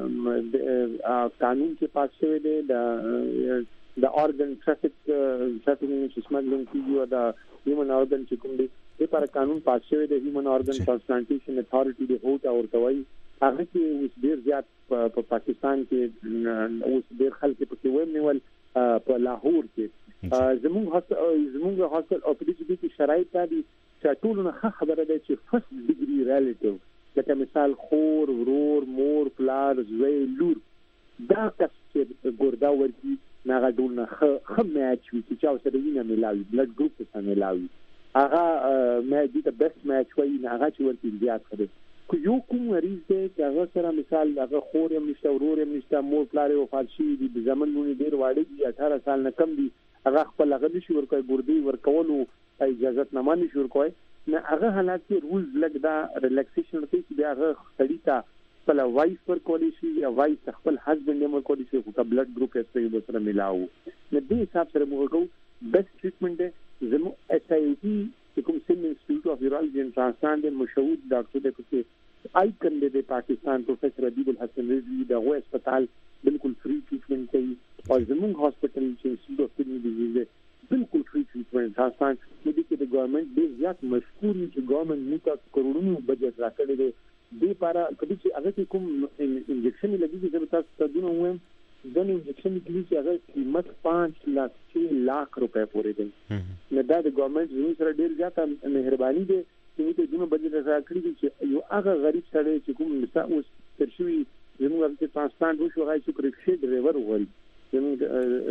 دا قانون کې پاس شوی دی د د organ traffic trafficking چې سمګلینګ کیږي او د human organ چې کوم دی د پر قانون پاس شوی دی human organ transplantation authority دی هوټ او توي هغه کې اوس ډیر زیات په پاکستان کې اوس ډیر خلک په کې ویم نیول په لاهور کې زموږ هاست زموږ هاستل او په دې کې شرایط دي چې ټول نه خبره ده چې فرست ډیګري ریلیټیو لکه مثال خور ورور مور پلار زوی لور دا کس چې ګردا ورکی ناغه ډول نه خ میچ وی چې چا سره وینه ملاوي بلډ ګروپ سره ملاوي هغه مې دې ته بیسټ میچ وای نه هغه چې ورته زیات کړي کو یو کوم مریض دی چې هغه سره مثال هغه خور یې نشته ورور یې نشته مور پلار یې وفات شي دي زمونږ ډیر واړه دي اठारह سال نه کم دي هغه خپل هغه نشي ورکوي ګردي ورکولو اجازه نه مانی شو ورکوي نه هغه حالات کې رولز لګ دا ریلیکسیشن ورته چې بیا هغه سړی ته خپل وایف ورکولی شي یا وایف خپل هسبند یې ورکولی شي خو بلډ ګروپ یې سره سره ملاو نه دې حساب سره موږ کوو بیسټ ټریټمنټ دی زمو اس ای ڈی کوم سیم انسټیټیوټ اف یورولوژي اینڈ ټرانسپلانټ مشهور ډاکټر دی چې آی کن دی پاکستان پروفیسر ادیب الحسن رضوی دا هو هسپتال بالکل فری ټریټمنټ کوي او زموږ هاسپټل چې انسټیټیوټ اف کډنی ډیزیز بالکل فری ټریټمنټ تاسو دې کې د ګورنمنت ډیر زیات مشکور چې ګورنمنت موږ کروڑونو بجټ راکړی دی دې لپاره کله چې هغه کوم انجکشن لګیږي چې تاسو ته دونه وایم دا انجکشن کې چې هغه قیمت پانچ لک روپے پورې دی نه دا د ګورنمنت زموږ سره ډیر زیات مهرباني دی چې موږ دونه بجټ راکړی دی چې یو هغه غریب سره چې کوم مثال اوس تر شوی زموږ د ترانسپلانټ وشو هغه چې کرکشي ډرایور وایي زموږ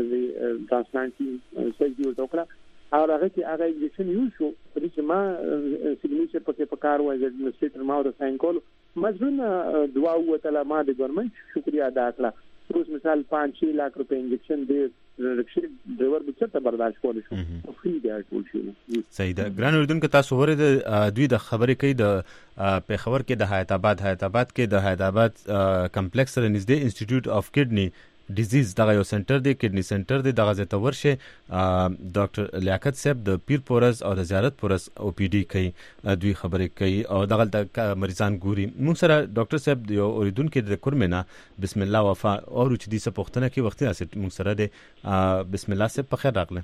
د ترانسپلانټ سرجری وکړه او هغه چې هغه انجکشن یو شو پرې چې ما سیګنیچر پکې پکار وای د انسټیټر ما او ساين کول مزونه دعا وته ما د ګورنمنت شکریا ادا کړه اوس مثال پانچ لک روپے انجکشن دی رکشې ډرایور به څه برداشت کولی شو فری دی ټول شي. صحیح ده. ګران اوریدونکو تاسو ورته دوی د خبرې کوي د پیښور کې د حیات آباد حیات آباد کې د حیات آباد کمپلیکس سره نږدې انسټیټیوټ اف کډنی ډیزیز دغه یو سنټر دی، کډنی سنټر دی. دغه ځای ته ورشه ډاکټر لیاقت صاحب د پیر پورز او د زیارت پورز او پی ډي کوي، دوی خبرې کوي او دغه د مریضان ګوري. موږ سره ډاکټر صاحب یو اوریدونکو د کورمنا بسم الله وفا او چې دې څه پوښتنه کوي وخت راځي موږ سره دی. بسم الله صاحب په خیر راغله.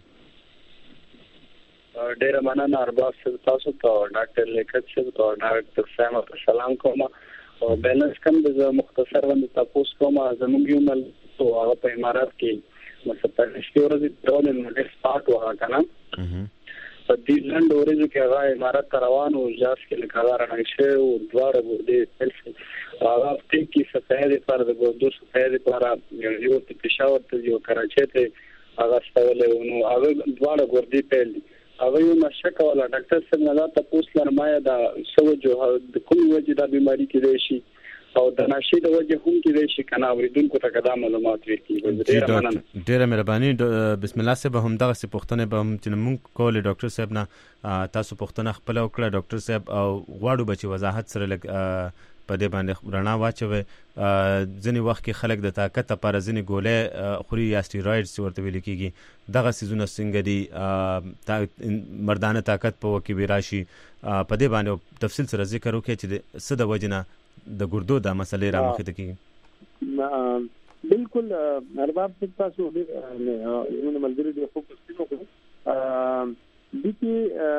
ډیره مننه ارباب صاحب، تاسو ته ډاکټر لیاقت صاحب ته ډاکټر سام په سلام کوم او بیلنس کم د مختصر باندې تاسو کوم زموږ یو مل تو هغه په امارات کې مثلا شپږ ورځې ډول نو سپاټ وها کنه په دې لند ورځو کې هغه امارات روان او جاس کې لکه راځي او دواره ورده سلسله هغه کې سفید پر د ګردو سفید پر یو ته پېښور ته یو کراچۍ ته هغه ستوله نو هغه دواره ورده پیل هغه یو مشکل ولا ډاکټر صاحب نه تاسو لرمایه دا سوجو د کوم وجه دا بیماری کې دی شي او د نشي د وجه هم کې دی شي کنه اوریدونکو ته قدم معلومات ورکړي. ډیره مننه. ډیره مهرباني. بسم الله صاحب هم دغه څه پوښتنه به هم چې موږ کول ډاکټر صاحب نه تاسو پوښتنه خپل وکړه ډاکټر صاحب او غواړو بچي وضاحت سره لګ په دې باندې رڼا واچوي. ځینې وخت کې خلک د طاقت لپاره ځینې ګولې خوري یا سټیرویډز ورته ویل کېږي. دغه سيزونه څنګه دي مردانه طاقت په وکي راشي په دې باندې تفصیل سره ذکر وکړي چې څه د وجنه د ګردو د مسلې را مخې ته کېږي. بالکل ارباب تاسو یو ملګری دی خو پښتنو کو دي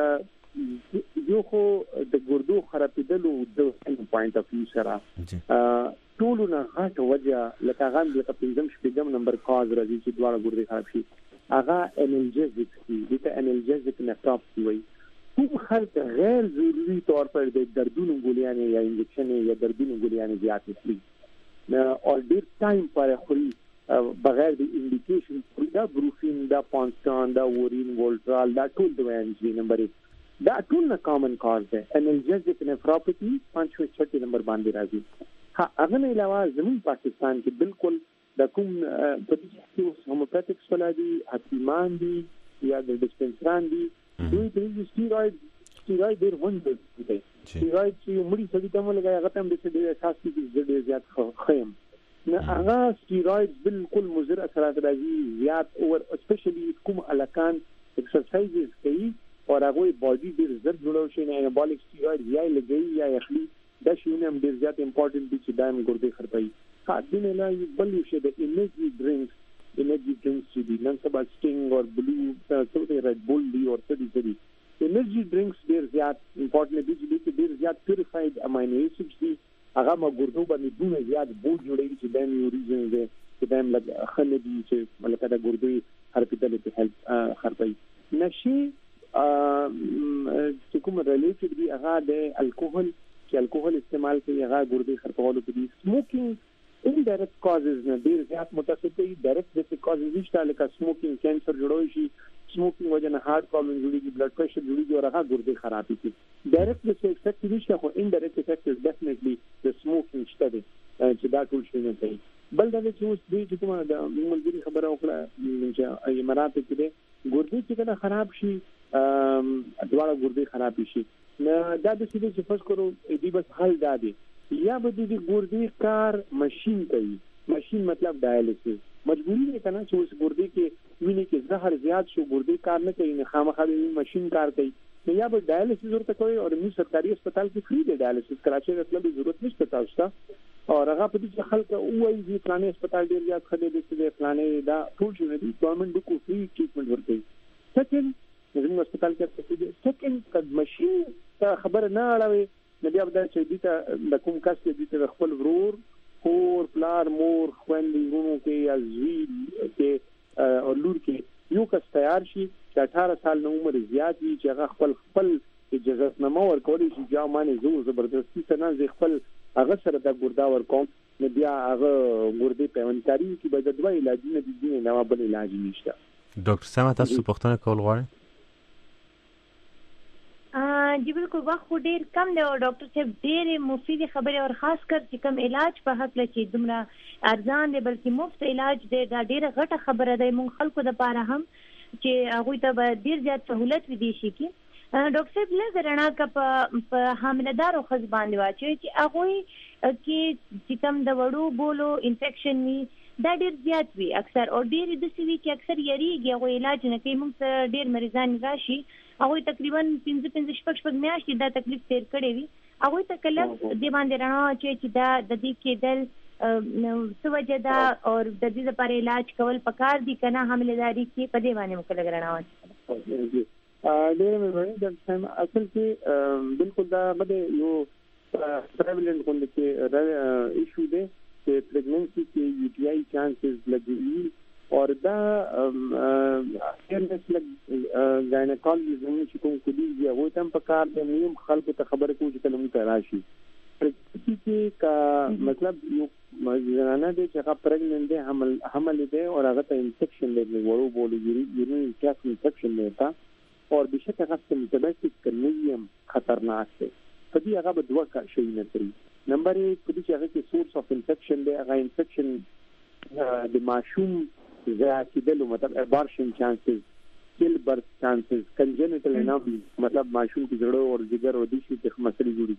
یو خو د ګردو خرابېدلو د پوینټ اف ویو سره ټولونه غټ وجه لکه غان د پنځم شپږم نمبر کاز راځي چې دواړه ګردې خراب شي. هغه انالجیزک دي د انالجیزک نفراپسي وي. کوم خلک غیر ضروري طور پر د دردونو ګولیانې یا انجکشن یا دردونو ګولیانې زیات اخلي او ډیر ټایم پر خوري بغیر د انډیکیشن دا بروفین دا پانستان دا وورین وولټرال دا ټول د وینځي نمبر دا ټول نه کامن کاز ده. انالجیزک نفراپتي پنځه شپږ نمبر باندې راځي. ها هغه نه علاوه زموږ پاکستان کې بالکل د کوم په دې کې هوموپاتیک سولادي حکیمان دي یا د ډسپنسران دي دوی د سټیروید سټیروید ډېر وندل دي. سټیروید چې مړي سړي ته ملګری هغه هم د دې اساس کې ډېر زیات خیم نه هغه سټیروید بالکل مضر اثرات راځي زیات اور اسپیشلی کوم الکان ایکسرسایزز کوي او هغه باډي ډېر زړه جوړو شي نه انابولیک سټیروید یا لګي یا اخلي دا شیونه هم ډېر زیات امپورټنت دي چې دایم ګردې خرابوي. ها دینه نه بل شي د انرژي ډرینکس انرژي ډرینکس دي نن سبا سټینګ او بلو څه ریډ بول دي او څه دي دي انرژي ډرینکس ډېر زیات امپورټنت دي چې ډېر زیات پیوریفاید امینو ایسیډز دي هغه ما ګردو باندې دونه زیات بوج جوړوي چې دایم یو ریزن دی چې دایم لګ خل دي چې ملکه د ګردې حرکتلو ته هیلپ خرابوي. نشي چې کوم ریلیټډ دی هغه د الکوهول چې الکوهول استعمال کوي هغه ګردې خرابولو کې دي. سموکینګ indirect causes نه ډیر زیات متأثر کوي. ډایرکټ د causes نشته لکه سموکینګ کینسر جوړوي شي سموکینګ وجه نه هارت پرابلم جوړيږي بلډ پريشر جوړيږي او هغه ګردې خراب کوي. ډایرکټ د افیکټ نشته خو indirect effect is definitely the smoking شته دي چې دا ټول شي نه کوي. بل دا چې اوس دې چې کومه د ملګری خبره وکړه چې امارات کې دې ګردې چې کنه خراب شي دواړه ګردې خراب شي نه دا د څه چې فرض کړو دې بس حل دا دی یا به دې ګردې کار ماشين کوي. ماشين مطلب ډایالیسس مجبوری نه کنه چې اوس ګردې کې وینې کې زهر زیات شو ګردې کار نه کوي نه خامخا ماشين کار کوي نو یا به ډایالیسس ورته کوي او موږ سرکاري هسپتال کې فری دی ډایالیسس کراچۍ کې د ضرورت نشته تاسو ته او هغه په دې خلک وایي چې پلانې هسپتال ډیر زیات خدای دې چې پلانې دا ټول شي نه دي ګورنمنت د کو فری ټریټمنټ ورکوي. سکند زموږ هسپتال کې څه دي سکند کډ ماشين ته خبر نه اړوي نو بیا دا چې دې ته د کوم کس کې دې ته خپل ورور خور پلار مور خويندې ورونو کې یا زوی کې او لور کې یو کس تیار شي چې اठारह سال نو عمر زیات وي چې هغه خپل خپل اجازه نامه ورکولي چې جامانه زو زبردستی څنګه ز خپل هغه سره د ګردا ورکوم نو بیا هغه ګردې پیوندکاری کې به د دوه علاجونه دي دي نه بل علاج نشته. ډاکټر سما تاسو پوښتنه کول غواړئ؟ ا جی بالکل وخت ډیر کم دی او ډاکټر صاحب ډېرې مفیدې خبرې او خاص کر چې کوم علاج په هکله چې دومره ارزان دی بلکې مفت علاج دی دا ډېره غټه خبره ده موږ خلکو دپاره هم چې هغوی ته به ډېر زیات سهولت وي دې شي کې ډاکټر صاحب لږ رڼا که په حاملهدارو ښځو باندې واچوي چې هغوی کې چې کوم د وړو بولو انفیکشن وي دا ډېر زیات وي اکثر او ډېرې داسې وي چې اکثر یریږي هغوی علاج نه کوي موږ ته ډېر مریضان راشي هغوی تقریبا پنځه پنځه شپږ شپږ میاشتې دا تکلیف تیر کړی وي هغوی ته که لږ دې باندې رڼا واچوي چې دا د دې کېدل څه وجه ده او د دې لپاره علاج کول پکار دي که نه حاملهداري کې په دې باندې موږ لږ رڼا واچوي. ډېره مهرباني ډاکټر صاحب اصل کې بالکل دا به یو پریویلنٹ غونډه کې ایشو دی چې پریګننسي کې یو ټي آی چانسز لګي اور دا اېرنس لګ گاینیکالوجي زموږ چې کوم کلی دی هغه تم په کار د نیم خلکو ته خبره کوي چې کله موږ راشي پرېکټیکي کا مطلب یو زنانه دی چې هغه پرېګننټ دی حمل حمل دی او هغه ته انفیکشن دی ورو بولو یورین ټیک انفیکشن دی تا اور بشک هغه سمپټومټیک کنیم خطرناک دی په دې هغه به دوه کا شي نه کوي نمبر یک په دې چې هغه کې سورس اف انفیکشن دی هغه انفیکشن د ماشوم زیاتېدلو مطلب ابارشن چانسز کل برث چانسز کنجنټل انوملی مطلب ماشوم کې زړه او جگر او د شي د مسلې جوړي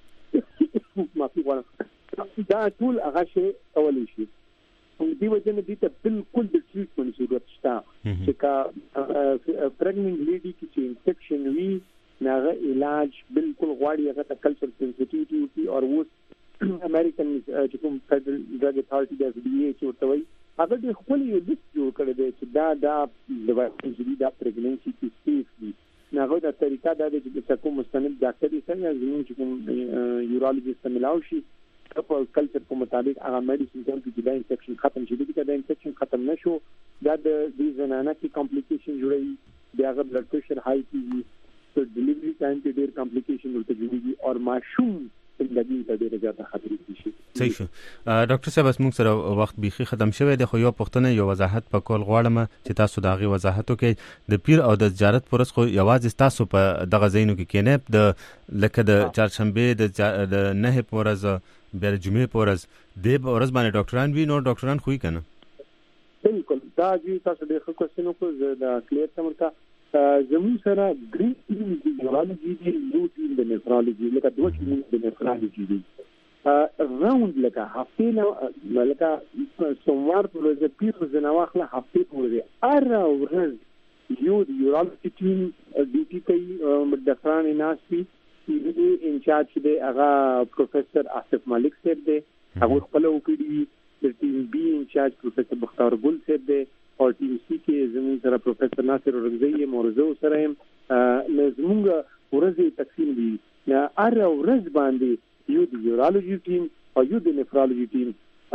کې معافي غواړم دا ټول هغه شی اولی شي دې وجه نه دي ته بالکل د ټریټمنټ ضرورت شته چې کا پرېګننټ لیډي کې چې انفیکشن وي ناغه علاج بالکل غواړي هغه ته کلچر سنسټیوټي او اوس امریکن چې کوم فدرل ډرګ اتھارټي د ډي ای چې ورته وایي هغه د خپل یو لیست جوړ کړی دی چې دا دا د واکسین دا پرېګننسي کې سیف دي ناغه د طریقه دا د چې کوم مستند ډاکټر یې څنګه زموږ چې کوم یورولوژیست ملاو شي په کلچر په مطابق هغه میډیسن کې د انفیکشن ختم شي چې دا انفیکشن ختم نشو دا د دې زنانه کې کمپلیکیشن جوړي بیا هغه بلډ پريشر هاي کیږي تو ډیلیوری ټایم کې ډېر کمپلیکیشن ورته جوړيږي او ماشوم زندگی ته ډېر زیاته خطرې شي. صحیح شو ډاکټر صاحب موږ سره وخت بيخي ختم شوی دی خو یو پښتنه یو وضاحت په کول غواړم چې تاسو داغي وضاحت وکړئ د پیر او د تجارت پرس خو یوازې تاسو په دغه زینو کې کېنه د لکه د چهارشنبه د نه پورز بیا جمعې پورز د پورز باندې ډاکټران وی نو ډاکټران خوې کنه بالکل دا جی تاسو ډېر ښه کوېسچن وکړ د کلیر تمرته زمون سره ګرین ټیم د یورولوژي دی یو ټیم د نیفرولوژي لکه دوه ټیم د نیفرولوژي دی راوند لکه هفته نه لکه سوموار پر ورځ پیر ورځ نه واخله هفته پر ورځ ار ورځ یو د یورولوژي ټیم ډیوټي کوي ډاکټران ناسي ای انچارج دی هغه پروفیسور آصف ملک صاحب دی هغه خپل وکړي د ټیم بی انچارج پروفیسور بختیار ګل صاحب دی او ټیم سی کې زموږ سره پروفیسور ناصر اورنګزی مورزو سره هم زموږ ورځې تقسیم دي یا هر ورځ باندې یو د یورولوژي ټیم او یو د نیفرولوژي ټیم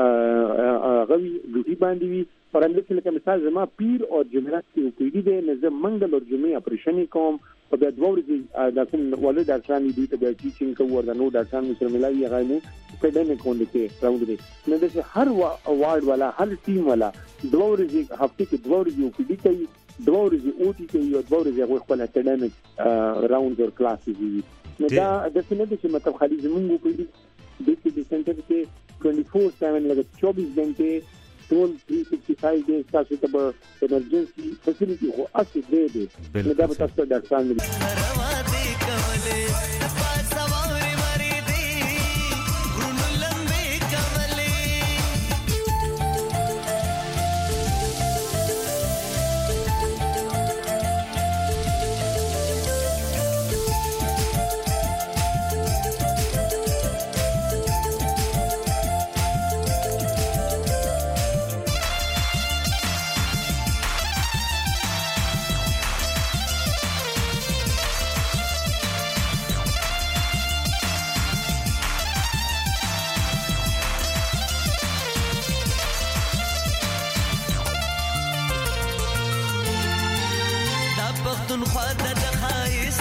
غوي ډیوټي باندې وي پرنده چې لکه مثال زما پیر او جمعرات کې وکړي دي نه زه منګل او جمعې اپریشن کوم او د دوه ورځې د کوم ولې ډاکټران دي ته د ټیچینګ کوو ورته نو ډاکټران سره ملایي هغه نو اکیډمیک وند کې راوند دي نو د هر وارډ والا هر ټیم والا دوه ورځې هفته کې دوه ورځې وکړي کوي دوه ورځې او ټي کوي او دوه ورځې هغه خپل اکیډمیک راوند او کلاسز دي نو دا د څه نه دي چې مطلب خالي زمونږ وکړي د دې سنټر کې چوبیس ساعت لګي چوبیس غنټه ټول تhree sixty-five days تاسو ته به ایمرجنسي فیسیلیټي خو اصلي دی دی نو دا به تاسو ډاکټران دي پښتونخوا د خایس